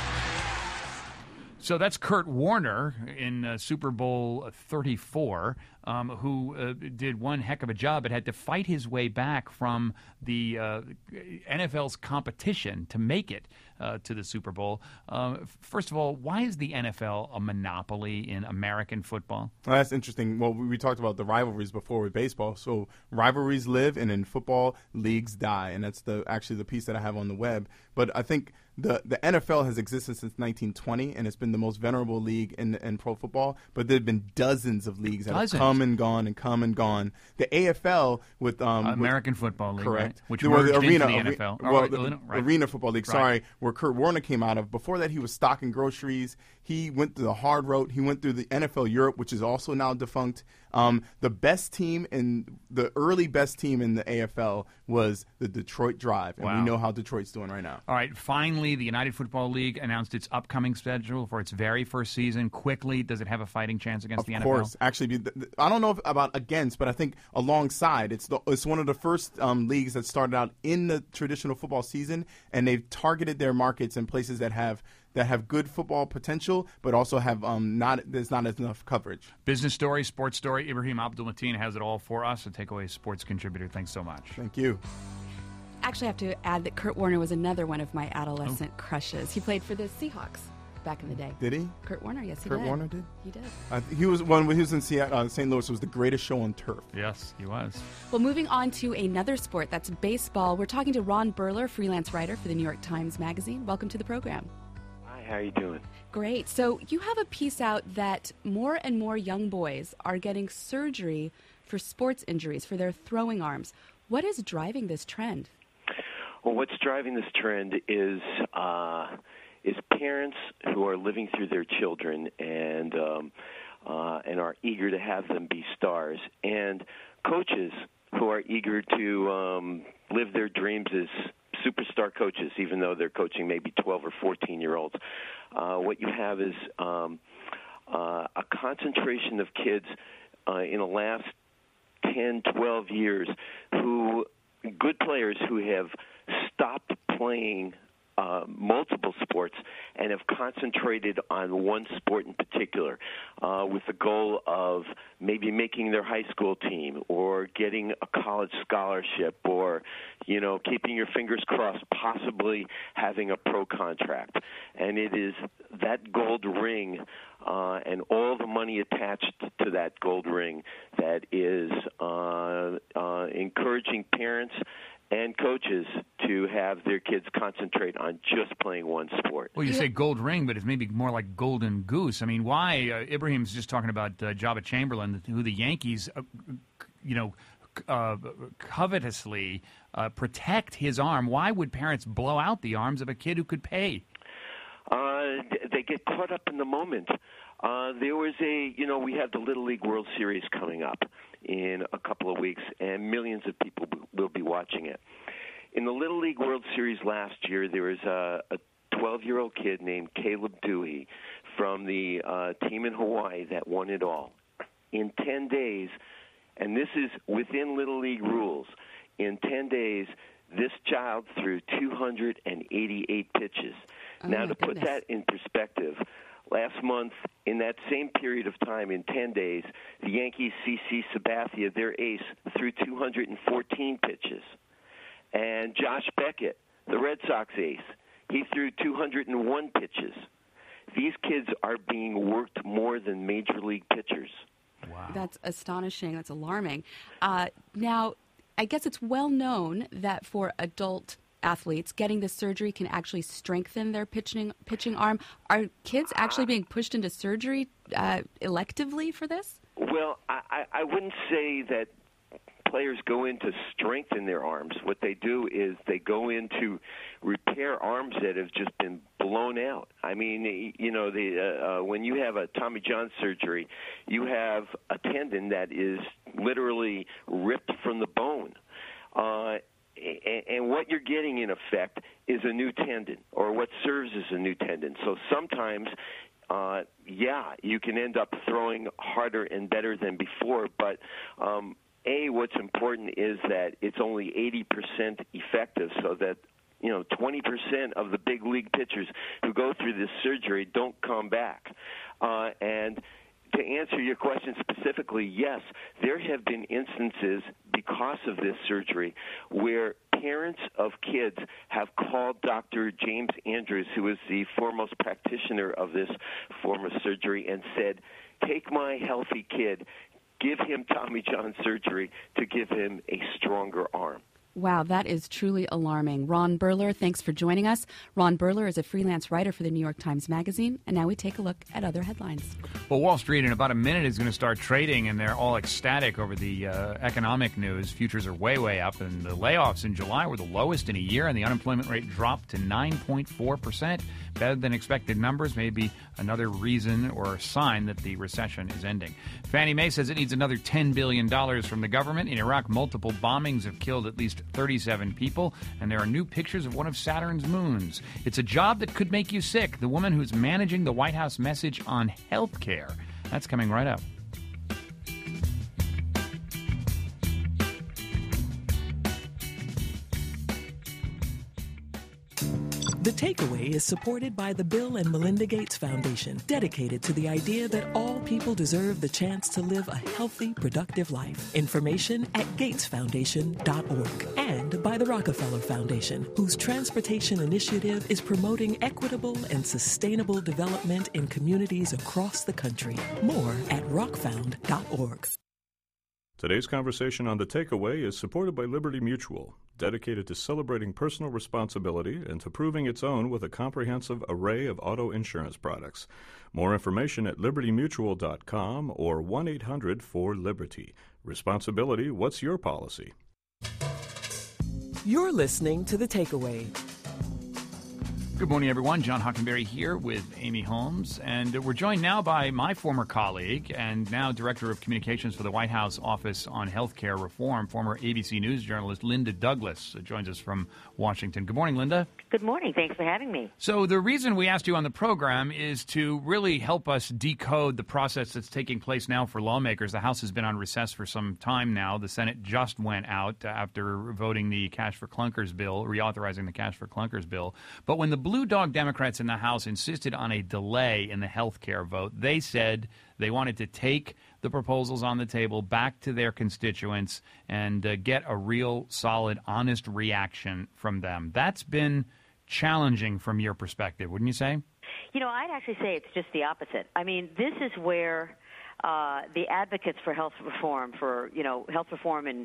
So that's Kurt Warner in uh, Super Bowl thirty-four, um, who uh, did one heck of a job, but had to fight his way back from the uh, N F L's competition to make it uh, to the Super Bowl. Uh, first of all, why is the N F L a monopoly in American football? Well, that's interesting. Well, we we talked about the rivalries before with baseball. So rivalries live, and in football, leagues die. And that's the actually the piece that I have on the web. But I think the the N F L has existed since nineteen twenty, and it's been the most venerable league in in pro football. But there have been dozens of leagues that Dozens. have come and gone and come and gone. The A F L with um, American with, Football League, correct, right? Which Well, merged into arena, the N are- F L. Well, Oh, the right. Arena Football League. Right. Sorry, where Kurt Warner came out of. Before that, he was stocking groceries. He went through the hard road. He went through the N F L Europe, which is also now defunct. Um, the best team in the early best team in the A F L was the Detroit Drive, and Wow. we know how Detroit's doing right now. All right, finally, the United Football League announced its upcoming schedule for its very first season. Quickly, does it have a fighting chance against Of the N F L? course, actually, be- th- th- I don't know if, about against, but I think alongside. It's the, it's one of the first um, leagues that started out in the traditional football season, and they've targeted their markets in places that have that have good football potential, but also have um, not there's not enough coverage. Business story, sports story. Ibrahim Abdul Mateen has it all for us. A Takeaway sports contributor. Thanks so much. Thank you. Actually, I have to add that Kurt Warner was another one of my adolescent Oh. crushes. He played for the Seahawks back in the day. Did he? Kurt Warner, yes, he Kurt did. Warner did? He did. Uh, he was one when he was in Seattle, uh, Saint Louis. It was the greatest show on turf. Yes, he was. Well, moving on to another sport, that's baseball. We're talking to Ron Burler, freelance writer for the New York Times Magazine. Welcome to the program. Hi, how are you doing? Great. So you have a piece out that more and more young boys are getting surgery for sports injuries, for their throwing arms. What is driving this trend? Well, what's driving this trend is uh, is parents who are living through their children and um, uh, and are eager to have them be stars, and coaches who are eager to um, live their dreams as superstar coaches, even though they're coaching maybe twelve or fourteen year olds. Uh, what you have is um, uh, a concentration of kids uh, in the last ten, twelve years who good players who have stopped playing uh, multiple sports and have concentrated on one sport in particular uh, with the goal of maybe making their high school team or getting a college scholarship or, you know, keeping your fingers crossed, possibly having a pro contract. And it is that gold ring uh, and all the money attached to that gold ring that is uh, uh, encouraging parents and coaches to have their kids concentrate on just playing one sport. Well, you say gold ring, but it's maybe more like golden goose. I mean, why? Uh, Ibrahim's just talking about uh, Jabba Chamberlain, who the Yankees, uh, you know, uh, covetously uh, protect his arm. Why would parents blow out the arms of a kid who could pay? Uh, they get caught up in the moment. Uh, there was a, you know, we have the Little League World Series coming up in a couple of weeks, and millions of people will be watching it. In the Little League World Series last year, there was a, a twelve-year-old kid named Caleb Dewey from the uh, team in Hawaii that won it all. In ten days, and this is within Little League rules, in ten days, this child threw two hundred eighty-eight pitches. Oh, now, to goodness. put that in perspective, last month, in that same period of time, in ten days, the Yankees' C C Sabathia, their ace, threw two hundred fourteen pitches. And Josh Beckett, the Red Sox ace, he threw two hundred one pitches. These kids are being worked more than major league pitchers. Wow. That's astonishing. That's alarming. Uh, now, I guess it's well known that for adult athletes, getting this surgery can actually strengthen their pitching pitching arm. Are kids actually being pushed into surgery uh, electively for this? Well, I, I, I wouldn't say that players go in to strengthen their arms. What they do is they go in to repair arms that have just been blown out. I mean, you know, the, uh, uh, when you have a Tommy John surgery, you have a tendon that is literally ripped from the bone. Uh, and, and what you're getting, in effect, is a new tendon, or what serves as a new tendon. So sometimes, uh, yeah, you can end up throwing harder and better than before, but um, A, what's important is that it's only eighty percent effective, so that, you know, twenty percent of the big league pitchers who go through this surgery don't come back. Uh, and to answer your question specifically, yes, there have been instances because of this surgery where parents of kids have called Doctor James Andrews, who is the foremost practitioner of this form of surgery, and said, take my healthy kid, give him Tommy John surgery to give him a stronger arm. Wow, that is truly alarming. Ron Burler, thanks for joining us. Ron Burler is a freelance writer for the New York Times Magazine, and now we take a look at other headlines. Well, Wall Street in about a minute is going to start trading, and they're all ecstatic over the uh, economic news. Futures are way, way up, and the layoffs in July were the lowest in a year, and the unemployment rate dropped to nine point four percent. Better than expected numbers, maybe another reason or sign that the recession is ending. Fannie Mae says it needs another ten billion dollars from the government. In Iraq, multiple bombings have killed at least thirty-seven people, and there are new pictures of one of Saturn's moons. It's a job that could make you sick. The woman who's managing the White House message on health care. That's coming right up. The Takeaway is supported by the Bill and Melinda Gates Foundation, dedicated to the idea that all people deserve the chance to live a healthy, productive life. Information at gates foundation dot org. And by the Rockefeller Foundation, whose transportation initiative is promoting equitable and sustainable development in communities across the country. More at rock found dot org. Today's conversation on The Takeaway is supported by Liberty Mutual, dedicated to celebrating personal responsibility and to proving its own with a comprehensive array of auto insurance products. More information at liberty mutual dot com or one eight hundred four liberty. Responsibility, what's your policy? You're listening to The Takeaway. Good morning, everyone. John Hockenberry here with Amy Holmes, and we're joined now by my former colleague and now Director of Communications for the White House Office on Healthcare Reform, former A B C News journalist Linda Douglas, uh, joins us from Washington. Good morning, Linda. Good morning. Thanks for having me. So the reason we asked you on the program is to really help us decode the process that's taking place now for lawmakers. The House has been on recess for some time now. The Senate just went out after voting the Cash for Clunkers bill, reauthorizing the Cash for Clunkers bill. But when the Blue Dog Democrats in the House insisted on a delay in the health care vote, they said they wanted to take the proposals on the table back to their constituents and uh, get a real, solid, honest reaction from them. That's been challenging from your perspective, wouldn't you say? You know, I'd actually say it's just the opposite. I mean, this is where uh, the advocates for health reform, for, you know, health reform in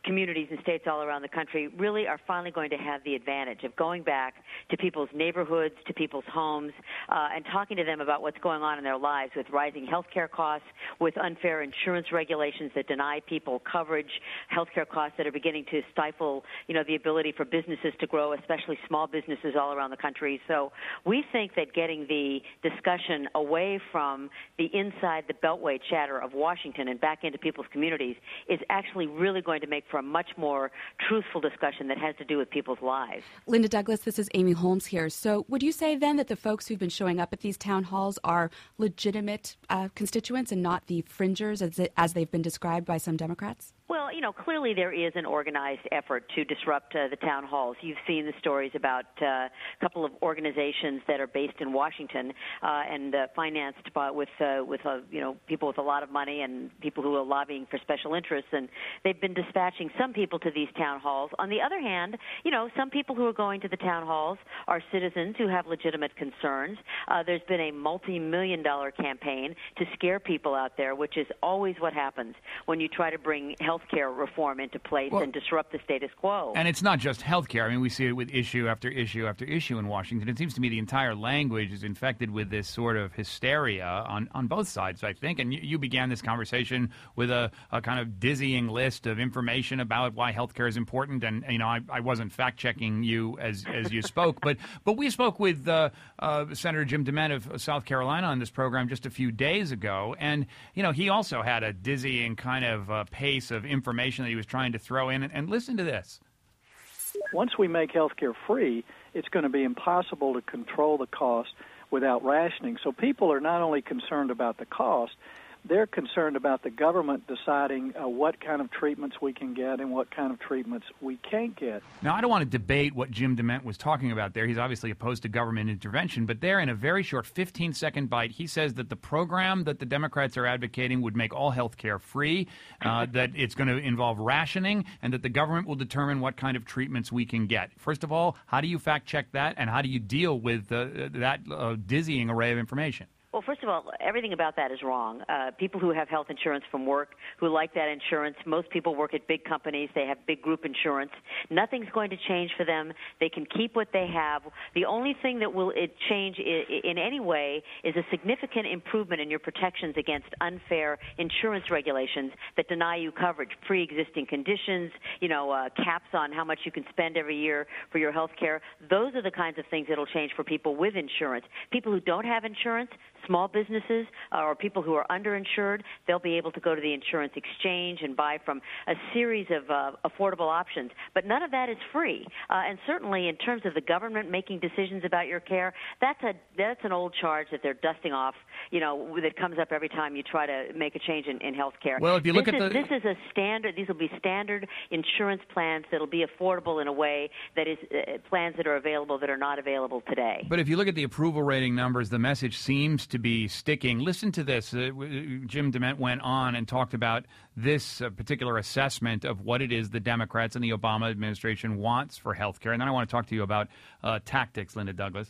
communities and states all around the country really are finally going to have the advantage of going back to people's neighborhoods, to people's homes, uh, and talking to them about what's going on in their lives with rising health care costs, with unfair insurance regulations that deny people coverage, health care costs that are beginning to stifle, you know, the ability for businesses to grow, especially small businesses all around the country. So we think that getting the discussion away from the inside the beltway chatter of Washington and back into people's communities is actually really going to make for a much more truthful discussion that has to do with people's lives. Linda Douglas, this is Amy Holmes here. So would you say then that the folks who've been showing up at these town halls are legitimate uh, constituents and not the fringers as, it, as they've been described by some Democrats? Well, you know, clearly there is an organized effort to disrupt uh, the town halls. You've seen the stories about uh, a couple of organizations that are based in Washington uh, and uh, financed by, with, uh, with uh, you know, people with a lot of money and people who are lobbying for special interests, and they've been dispatching some people to these town halls. On the other hand, you know, some people who are going to the town halls are citizens who have legitimate concerns. Uh, there's been a multi-million dollar campaign to scare people out there, which is always what happens when you try to bring health care reform into place well, and disrupt the status quo. And it's not just health care. I mean, we see it with issue after issue after issue in Washington. It seems to me the entire language is infected with this sort of hysteria on, on both sides, I think. And you, you began this conversation with a, a kind of dizzying list of information about why health care is important. And, you know, I, I wasn't fact-checking you as, as you spoke, but, but we spoke with uh, uh, Senator Jim DeMint of South Carolina on this program just a few days ago. And, you know, he also had a dizzying kind of uh, pace of information that he was trying to throw in. And, and listen to this. Once we make health care free, it's going to be impossible to control the cost without rationing. So people are not only concerned about the cost, they're concerned about the government deciding uh, what kind of treatments we can get and what kind of treatments we can't get. Now, I don't want to debate what Jim DeMint was talking about there. He's obviously opposed to government intervention, but there in a very short fifteen-second bite, he says that the program that the Democrats are advocating would make all health care free, uh, that it's going to involve rationing, and that the government will determine what kind of treatments we can get. First of all, how do you fact-check that, and how do you deal with uh, that uh, dizzying array of information? Well, first of all, everything about that is wrong. Uh, people who have health insurance from work, who like that insurance, most people work at big companies. They have big group insurance. Nothing's going to change for them. They can keep what they have. The only thing that will it change I- in any way is a significant improvement in your protections against unfair insurance regulations that deny you coverage, pre-existing conditions, you know, uh, caps on how much you can spend every year for your health care. Those are the kinds of things that will change for people with insurance. People who don't have insurance, small businesses uh, or people who are underinsured, they'll be able to go to the insurance exchange and buy from a series of uh, affordable options. But none of that is free. Uh, and certainly in terms of the government making decisions about your care, that's a that's an old charge that they're dusting off, you know, that comes up every time you try to make a change in, in health care. Well, if you look this at is, the... This is a standard, these will be standard insurance plans that will be affordable in a way that is uh, plans that are available that are not available today. But if you look at the approval rating numbers, the message seems to be sticking. Listen to this. Uh, Jim DeMint went on and talked about this uh, particular assessment of what it is the Democrats and the Obama administration wants for health care. And then I want to talk to you about uh, tactics, Linda Douglas.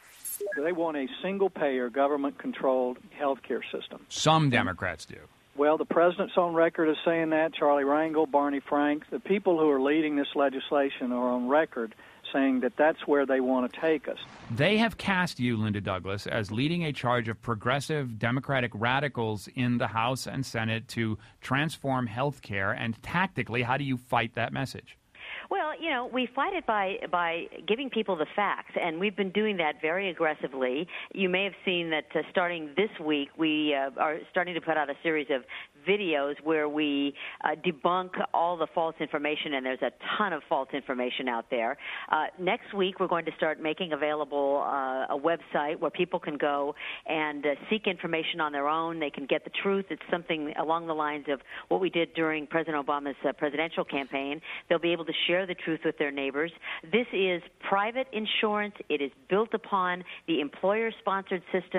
They want a single-payer, government-controlled health care system. Some Democrats do. Well, the president's on record as saying that, Charlie Rangel, Barney Frank. The people who are leading this legislation are on record saying that that's where they want to take us. They have cast you, Linda Douglas, as leading a charge of progressive Democratic radicals in the House and Senate to transform health care. And tactically, how do you fight that message? Well, you know, we fight it by by giving people the facts, and we've been doing that very aggressively. You may have seen that uh, starting this week, we uh, are starting to put out a series of videos where we uh, debunk all the false information, and there's a ton of false information out there. Uh, next week, we're going to start making available uh, a website where people can go and uh, seek information on their own. They can get the truth. It's something along the lines of what we did during President Obama's uh, presidential campaign. They'll be able to share the truth with their neighbors. This is private insurance. It is built upon the employer-sponsored system.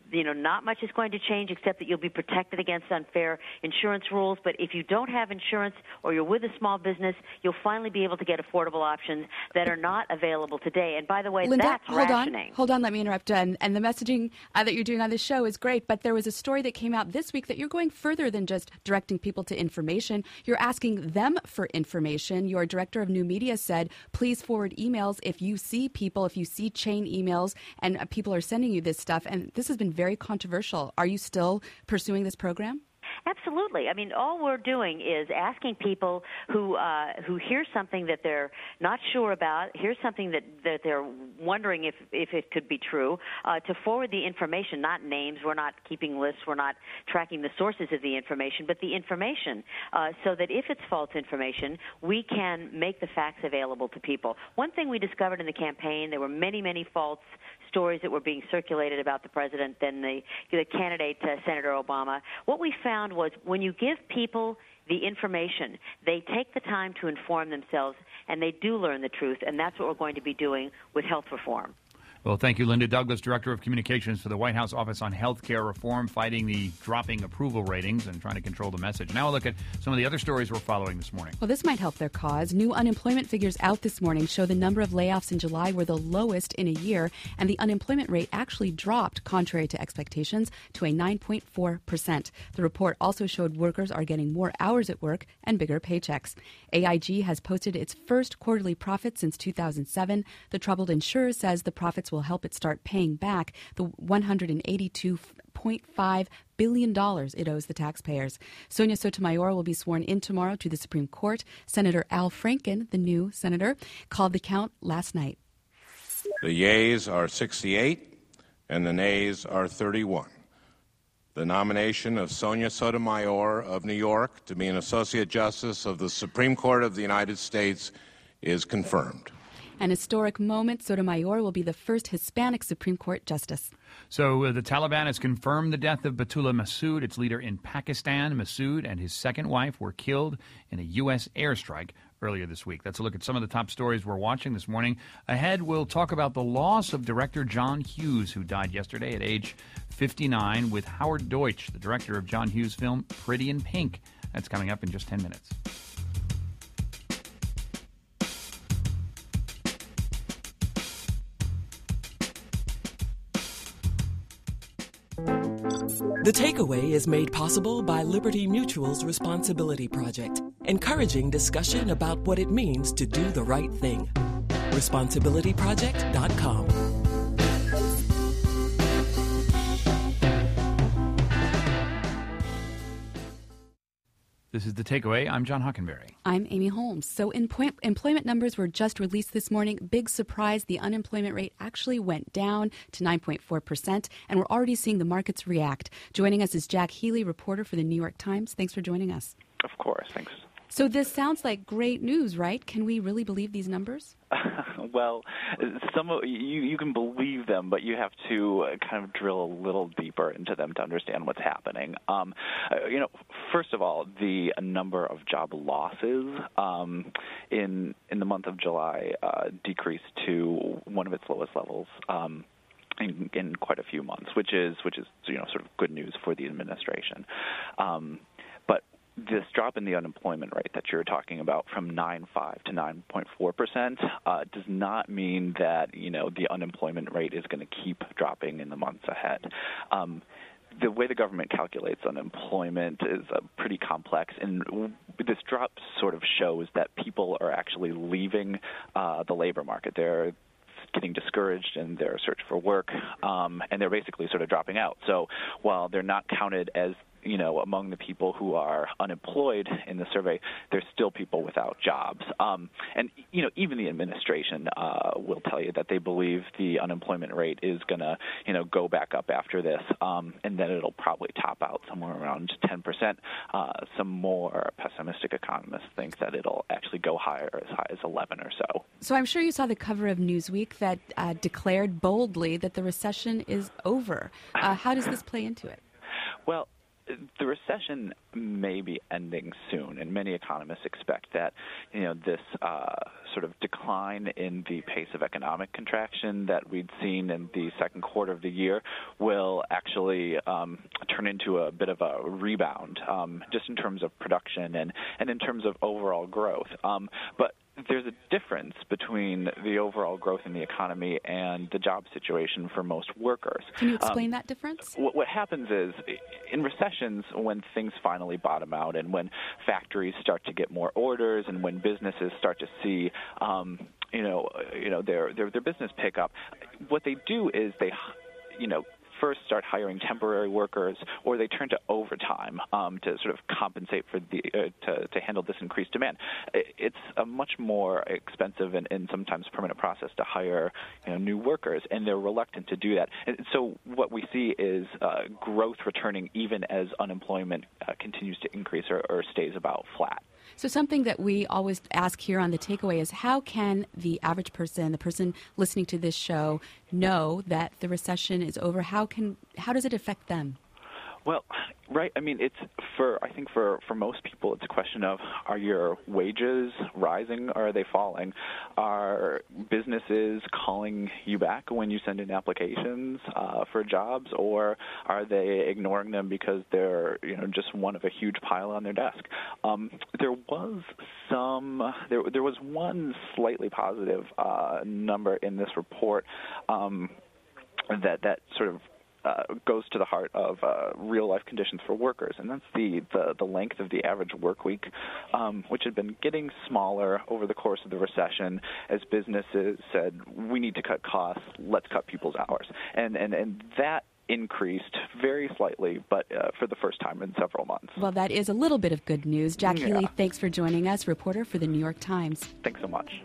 you know, not much is going to change except that you'll be protected against unfair insurance rules. But if you don't have insurance or you're with a small business, you'll finally be able to get affordable options that are not available today. And by the way, Linda, that's hold rationing. on, hold on. Let me interrupt. And, and the messaging uh, that you're doing on this show is great. But there was a story that came out this week that you're going further than just directing people to information. You're asking them for information. Your director of new media said, please forward emails if you see people, if you see chain emails, and uh, people are sending you this stuff. And this has been very controversial. Are you still pursuing this program? Absolutely. I mean, all we're doing is asking people who uh, who hear something that they're not sure about, hear something that, that they're wondering if, if it could be true, uh, to forward the information, not names. We're not keeping lists. We're not tracking the sources of the information, but the information, uh, so that if it's false information, we can make the facts available to people. One thing we discovered in the campaign, there were many, many false stories that were being circulated about the president and the, the candidate, uh, Senator Obama. What we found was when you give people the information, they take the time to inform themselves, and they do learn the truth, and that's what we're going to be doing with health reform. Well, thank you, Linda Douglas, Director of Communications for the White House Office on Health Care Reform, fighting the dropping approval ratings and trying to control the message. Now we'll look at some of the other stories we're following this morning. Well, this might help their cause. New unemployment figures out this morning show the number of layoffs in July were the lowest in a year, and the unemployment rate actually dropped, contrary to expectations, to a nine point four percent. The report also showed workers are getting more hours at work and bigger paychecks. A I G has posted its first quarterly profit since two thousand seven. The troubled insurer says the profits will help it start paying back the one hundred eighty-two point five billion dollars it owes the taxpayers. Sonia Sotomayor will be sworn in tomorrow to the Supreme Court. Senator Al Franken, the new senator, called the count last night. The yeas are sixty-eight and the nays are thirty-one. The nomination of Sonia Sotomayor of New York to be an Associate Justice of the Supreme Court of the United States is confirmed. An historic moment. Sotomayor will be the first Hispanic Supreme Court justice. So uh, the Taliban has confirmed the death of Baitullah Masood, its leader in Pakistan. Masood and his second wife were killed in a U S airstrike earlier this week. That's a look at some of the top stories we're watching this morning. Ahead, we'll talk about the loss of director John Hughes, who died yesterday at age fifty-nine, with Howard Deutsch, the director of John Hughes' film Pretty in Pink. That's coming up in just ten minutes. The Takeaway is made possible by Liberty Mutual's Responsibility Project, encouraging discussion about what it means to do the right thing. responsibility project dot com. This is The Takeaway. I'm John Hockenberry. I'm Amy Holmes. So empo- employment numbers were just released this morning. Big surprise, the unemployment rate actually went down to nine point four percent, and we're already seeing the markets react. Joining us is Jack Healy, reporter for the New York Times. Thanks for joining us. Of course, thanks. So this sounds like great news, right? Can we really believe these numbers? Well, some of, you you can believe them, but you have to kind of drill a little deeper into them to understand what's happening. Um, you know, first of all, the number of job losses um, in in the month of July uh, decreased to one of its lowest levels. Um, In, in quite a few months, which is which is you know sort of good news for the administration. Um, but this drop in the unemployment rate that you're talking about from nine point five to nine point four percent uh, does not mean that you know the unemployment rate is going to keep dropping in the months ahead. Um, The way the government calculates unemployment is uh, pretty complex, and this drop sort of shows that people are actually leaving uh, the labor market. They're getting discouraged in their search for work, um, and they're basically sort of dropping out. So while they're not counted as you know, among the people who are unemployed in the survey, there's still people without jobs. Um, and, you know, even the administration uh, will tell you that they believe the unemployment rate is going to, you know, go back up after this, um, and then it'll probably top out somewhere around ten percent. Uh, some more pessimistic economists think that it'll actually go higher, as high as eleven or so. So I'm sure you saw the cover of Newsweek that uh, declared boldly that the recession is over. Uh, how does this play into it? Well, the recession may be ending soon, and many economists expect that, you know, this uh, sort of decline in the pace of economic contraction that we'd seen in the second quarter of the year will actually um, turn into a bit of a rebound, um, just in terms of production and, and in terms of overall growth. Um, but there's a difference between the overall growth in the economy and the job situation for most workers. Can you explain um, that difference? What, what happens is, in recessions, when things finally bottom out and when factories start to get more orders and when businesses start to see, um, you know, you know, their, their their business pick up, what they do is they, you know, first start hiring temporary workers, or they turn to overtime um, to sort of compensate for the uh, to, to handle this increased demand. It's a much more expensive and, and sometimes permanent process to hire, you know, new workers, and they're reluctant to do that. And so what we see is uh, growth returning even as unemployment uh, continues to increase or, or stays about flat. So something that we always ask here on The Takeaway is, how can the average person, the person listening to this show, know that the recession is over? How can how does it affect them? Well, right. I mean, it's for, I think for, for most people, it's a question of, are your wages rising or are they falling? Are businesses calling you back when you send in applications uh, for jobs, or are they ignoring them because they're, you know, just one of a huge pile on their desk? Um, there was some, there, there was one slightly positive uh, number in this report um, that, that sort of Uh, goes to the heart of uh, real-life conditions for workers, and that's the, the, the length of the average work week, um, which had been getting smaller over the course of the recession as businesses said, we need to cut costs, let's cut people's hours. And, and, and that increased very slightly, but uh, for the first time in several months. Well, that is a little bit of good news. Jack Yeah. Healy, thanks for joining us, reporter for the New York Times. Thanks so much.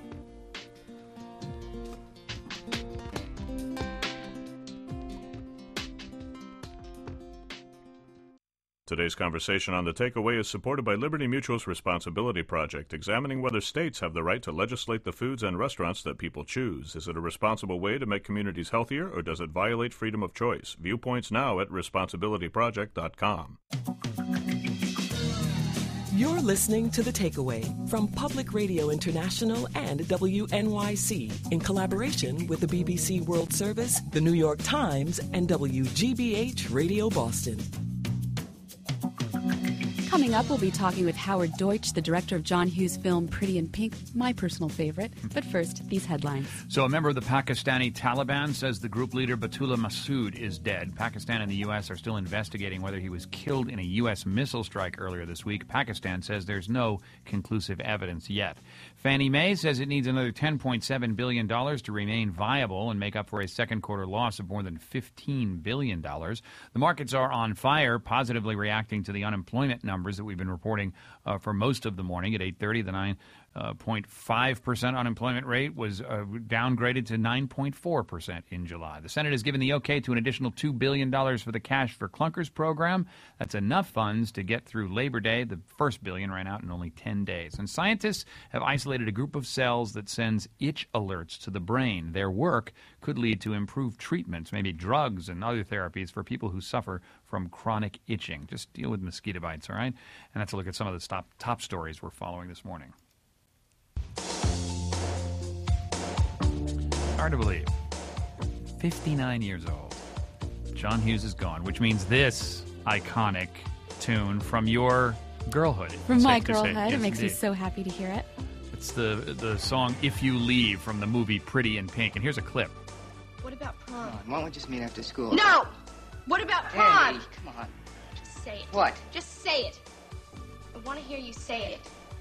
Today's conversation on The Takeaway is supported by Liberty Mutual's Responsibility Project, examining whether states have the right to legislate the foods and restaurants that people choose. Is it a responsible way to make communities healthier, or does it violate freedom of choice? Viewpoints now at responsibility project dot com. You're listening to The Takeaway from Public Radio International and W N Y C in collaboration with the B B C World Service, the New York Times, and W G B H Radio Boston. Coming up, we'll be talking with Howard Deutsch, the director of John Hughes' film Pretty in Pink, my personal favorite. But first, these headlines. So a member of the Pakistani Taliban says the group leader Batullah Masood is dead. Pakistan and the U S are still investigating whether he was killed in a U S missile strike earlier this week. Pakistan says there's no conclusive evidence yet. Fannie Mae says it needs another ten point seven billion dollars to remain viable and make up for a second quarter loss of more than fifteen billion dollars. The markets are on fire, positively reacting to the unemployment numbers that we've been reporting uh, for most of the morning. At eight thirty, the nine point five percent unemployment rate was uh, downgraded to nine point four percent in July. The Senate has given the okay to an additional two billion dollars for the Cash for Clunkers program. That's enough funds to get through Labor Day. The first billion ran out in only ten days. And scientists have isolated a group of cells that sends itch alerts to the brain. Their work could lead to improved treatments, maybe drugs and other therapies for people who suffer from chronic itching. Just deal with mosquito bites, all right? And that's a look at some of the top, top stories we're following this morning. Hard to believe. fifty-nine years old. John Hughes is gone, which means this iconic tune from your girlhood. From my safe to say. girlhood. Yes, It makes indeed. me so happy to hear it. It's the the song If You Leave from the movie Pretty in Pink. And here's a clip. What about prom? Why don't we just meet after school? No! What about prom? Hey, come on. Just say it. What? Just say it. I want to hear you say it.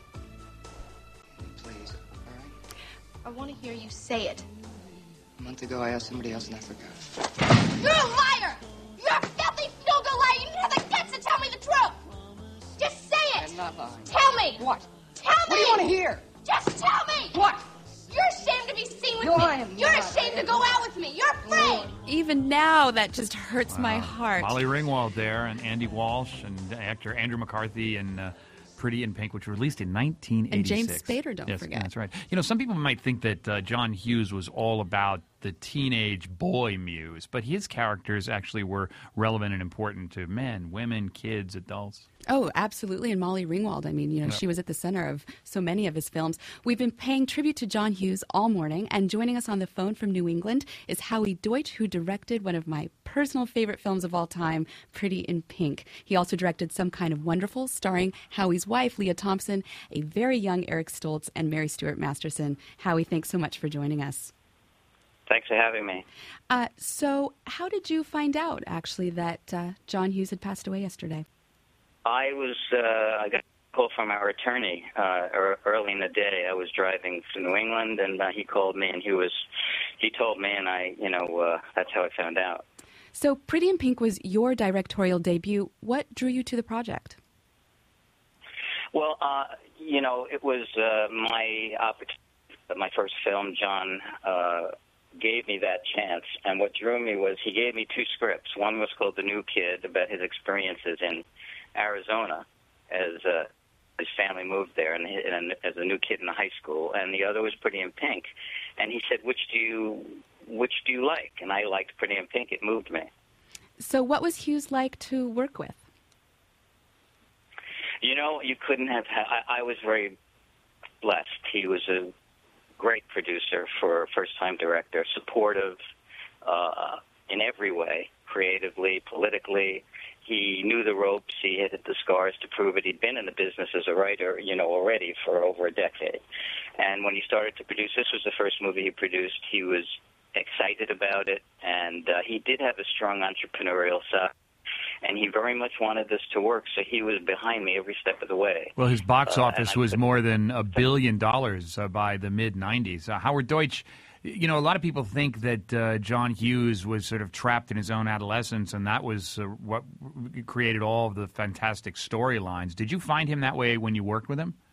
Please, all right? I want to hear you say it. A month ago, I asked somebody else and I forgot. You're a liar! You're a filthy, no-go liar! You didn't have the guts to tell me the truth! Just say it! I'm not lying. Tell me! What? Tell me! What do you want to hear? Just tell me! What? You're ashamed to be seen with No, me! I am You're not. ashamed to go out with me! You're afraid! Even now, that just hurts my heart. Molly Ringwald there, and Andy Walsh, and actor Andrew McCarthy, and uh, Pretty in Pink, which was released in nineteen eighty-six. And James Spader, don't yes, forget. That's right. You know, some people might think that uh, John Hughes was all about the teenage boy muse, but his characters actually were relevant and important to men, women, kids, adults. Oh, absolutely. And Molly Ringwald, I mean, you know, Yeah. she was at the center of so many of his films. We've been paying tribute to John Hughes all morning, and joining us on the phone from New England is Howie Deutsch, who directed one of my personal favorite films of all time, Pretty in Pink. He also directed Some Kind of Wonderful, starring Howie's wife, Leah Thompson, a very young Eric Stoltz, and Mary Stuart Masterson. Howie, thanks so much for joining us. Thanks for having me. Uh, so how did you find out, actually, that uh, John Hughes had passed away yesterday? I was uh, I got a call from our attorney uh, er- early in the day. I was driving to New England, and uh, he called me, and he was he told me, and I, you know, uh, that's how I found out. So Pretty in Pink was your directorial debut. What drew you to the project? Well, uh, you know, it was uh, my opportunity, my first film. John uh, gave me that chance, and what drew me was he gave me two scripts. One was called The New Kid, about his experiences in Arizona as uh, his family moved there and, and as a new kid in the high school, and the other was Pretty in Pink. And he said, which do you which do you like? And I liked Pretty in Pink. It moved me. So what was Hughes like to work with? You know, you couldn't have ha- I, I was very blessed. He was a great producer for a first-time director, supportive uh, in every way, creatively, politically. He knew the ropes. He had the scars to prove it. He'd been in the business as a writer, you know, already for over a decade. And when he started to produce, this was the first movie he produced. He was excited about it, and uh, he did have a strong entrepreneurial side. And he very much wanted this to work, so he was behind me every step of the way. Well, his box Uh, office and I was could- more than a billion dollars uh, by the mid nineties. Uh, Howard Deutsch, you know, a lot of people think that uh, John Hughes was sort of trapped in his own adolescence, and that was uh, what created all of the fantastic storylines. Did you find him that way when you worked with him?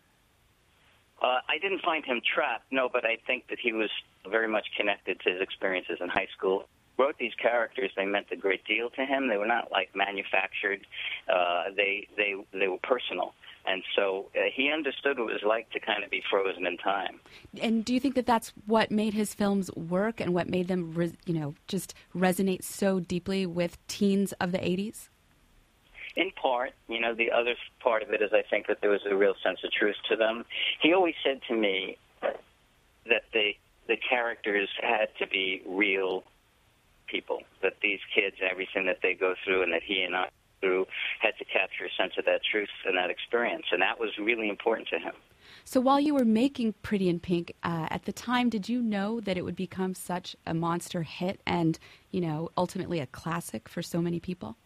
Uh, I didn't find him trapped, no, but I think that he was very much connected to his experiences in high school. Wrote these characters, they meant a great deal to him. They were not like manufactured. Uh, they they they were personal, and so uh, he understood what it was like to kind of be frozen in time. And do you think that that's what made his films work and what made them, res- you know, just resonate so deeply with teens of the eighties? In part, you know, the other part of it is I think that there was a real sense of truth to them. He always said to me that the the characters had to be real people, that these kids and everything that they go through and that he and I through had to capture a sense of that truth and that experience, and that was really important to him. So while you were making Pretty in Pink, uh, at the time, did you know that it would become such a monster hit and, you know, ultimately a classic for so many people?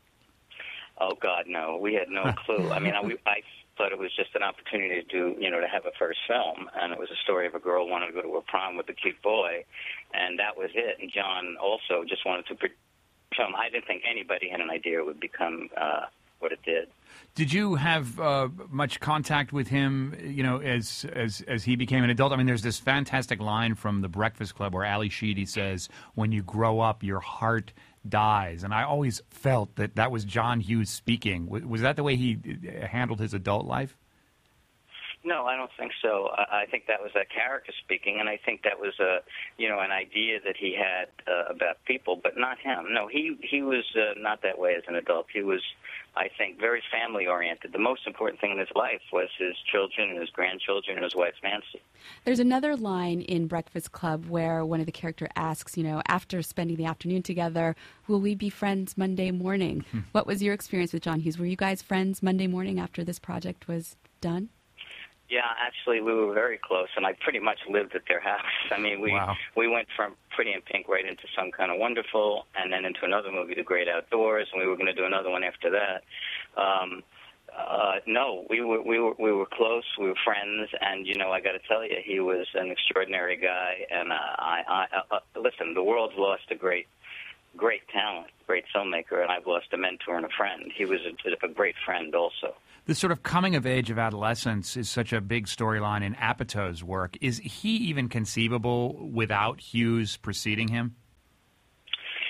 Oh, God, no. We had no clue. I mean, I, we, I thought it was just an opportunity to do, you know, to have a first film, and it was a story of a girl wanting to go to a prom with a cute boy, and that was it. And John also just wanted to produce a film. I didn't think anybody had an idea it would become uh, what it did. Did you have uh, much contact with him, you know, as, as as he became an adult? I mean, there's this fantastic line from The Breakfast Club where Ali Sheedy says, when you grow up, your heart dies. And I always felt that that was John Hughes speaking. Was, was that the way he handled his adult life? No, I don't think so. I, I think that was that character speaking, and I think that was a, you know, an idea that he had uh, about people, but not him. No, he he was uh, not that way as an adult. He was, I think, very family oriented. The most important thing in his life was his children and his grandchildren and his wife Nancy. There's another line in Breakfast Club where one of the characters asks, you know, after spending the afternoon together, will we be friends Monday morning? Hmm. What was your experience with John Hughes? Were you guys friends Monday morning after this project was done? Yeah, actually, we were very close, and I pretty much lived at their house. I mean, we Wow. we went from Pretty in Pink right into Some Kind of Wonderful, and then into another movie, The Great Outdoors, and we were going to do another one after that. Um, uh, no, we were we were we were close. We were friends, and you know, I got to tell you, he was an extraordinary guy. And uh, I, I uh, uh, listen, the world's lost a great. Great talent, great filmmaker, and I've lost a mentor and a friend. He was a, a great friend also. This sort of coming of age of adolescence is such a big storyline in Apatow's work. Is he even conceivable without Hughes preceding him?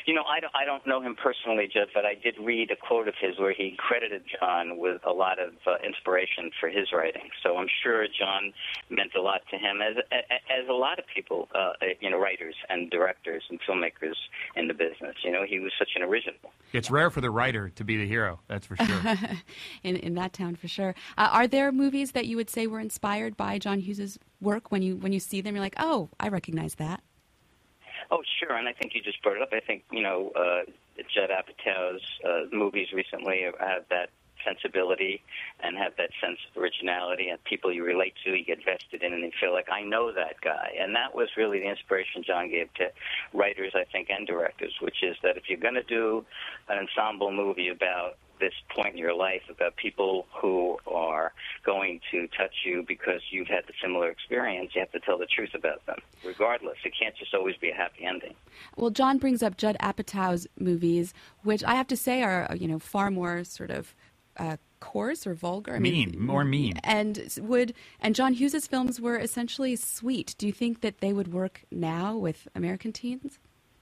You know, I don't, I don't know him personally, Jeff, but I did read a quote of his where he credited John with a lot of uh, inspiration for his writing. So I'm sure John meant a lot to him, as as a lot of people, uh, you know, writers and directors and filmmakers in the business. You know, he was such an original. It's rare for the writer to be the hero, that's for sure. in in that town, for sure. Uh, are there movies that you would say were inspired by John Hughes's work? When you when you see them, you're like, oh, I recognize that. Oh, sure, and I think you just brought it up. I think, you know, uh, Judd Apatow's uh, movies recently have that sensibility and have that sense of originality, and people you relate to, you get vested in, and you feel like, I know that guy. And that was really the inspiration John gave to writers, I think, and directors, which is that if you're going to do an ensemble movie about this point in your life, about people who are going to touch you because you've had the similar experience, you have to tell the truth about them, regardless. It can't just always be a happy ending. Well, John brings up Judd Apatow's movies, which I have to say are, you know, far more sort of uh, coarse or vulgar. I mean, mean, more mean. And would and John Hughes's films were essentially sweet. Do you think that they would work now with American teens?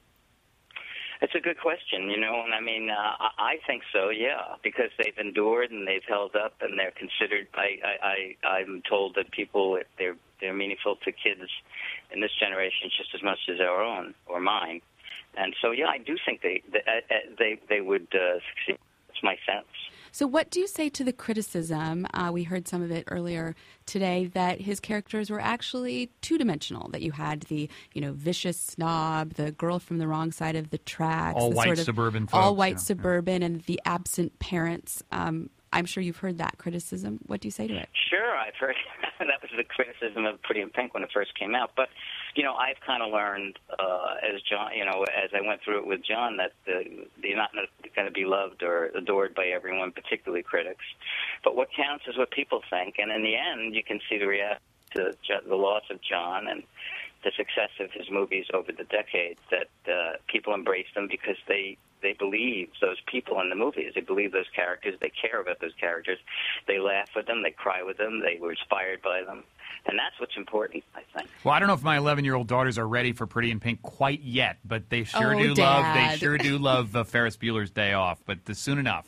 It's a good question, you know, and I mean, uh, I think so, yeah, because they've endured and they've held up, and they're considered. I, I, I I'm told that people they're they're meaningful to kids in this generation just as much as our own or mine, and so yeah, I do think they they they, they would uh, succeed. That's my sense. So what do you say to the criticism, uh, we heard some of it earlier today, that his characters were actually two-dimensional, that you had the, you know, vicious snob, the girl from the wrong side of the tracks. All the white sort of suburban folks. All white you know, suburban yeah. and the absent parents. Um, I'm sure you've heard that criticism. What do you say to it? Sure, I've heard that was the criticism of Pretty in Pink when it first came out. But, you know, I've kind of learned uh, as John, you know, as I went through it with John, that the, you're not going to be loved or adored by everyone, particularly critics. But what counts is what people think. And in the end, you can see the reaction to the loss of John and the success of his movies over the decades, that uh, people embrace them because they they believe those people in the movies. They believe those characters. They care about those characters. They laugh with them. They cry with them. They were inspired by them. And that's what's important, I think. Well, I don't know if my eleven-year-old daughters are ready for Pretty in Pink quite yet, but they sure oh, do Dad. love they sure do love uh, Ferris Bueller's Day Off, but uh, soon enough.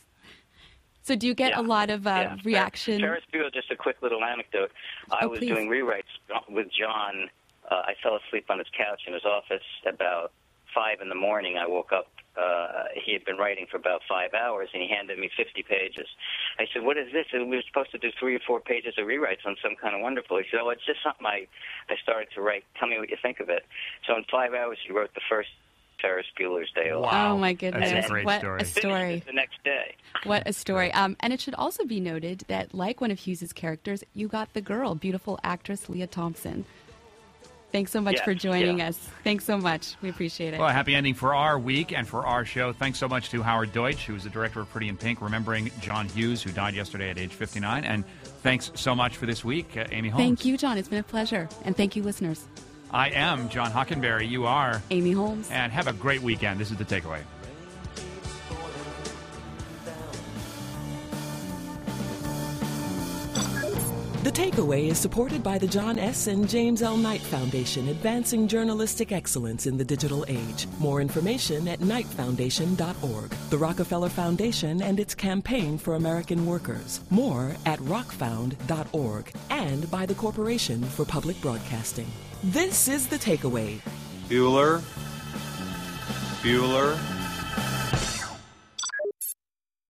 So do you get yeah. a lot of uh, yeah. reaction? Ferris Bueller, just a quick little anecdote. I oh, was please. doing rewrites with John. Uh, I fell asleep on his couch in his office about five in the morning. I woke up. Uh, he had been writing for about five hours, and he handed me fifty pages. I said, what is this? And we were supposed to do three or four pages of rewrites on Some Kind of Wonderful. He said, oh, it's just something I, I started to write. Tell me what you think of it. So in five hours, he wrote the first Ferris Bueller's Day Off. Wow. Oh, my goodness. That's a great what story. a story. The next day. What a story. Um, and it should also be noted that, like one of Hughes's characters, you got the girl, beautiful actress Leah Thompson. Thanks so much yes, for joining yeah. us. Thanks so much. We appreciate it. Well, a happy ending for our week and for our show. Thanks so much to Howard Deutsch, who is the director of Pretty in Pink, remembering John Hughes, who died yesterday at age fifty-nine. And thanks so much for this week, uh, Amy Holmes. Thank you, John. It's been a pleasure. And thank you, listeners. I am John Hockenberry. You are Amy Holmes. And have a great weekend. This is The Takeaway. The Takeaway is supported by the John S. and James L. Knight Foundation, advancing journalistic excellence in the digital age. More information at knight foundation dot org. The Rockefeller Foundation and its campaign for American workers. More at rock found dot org. And by the Corporation for Public Broadcasting. This is The Takeaway. Bueller. Bueller.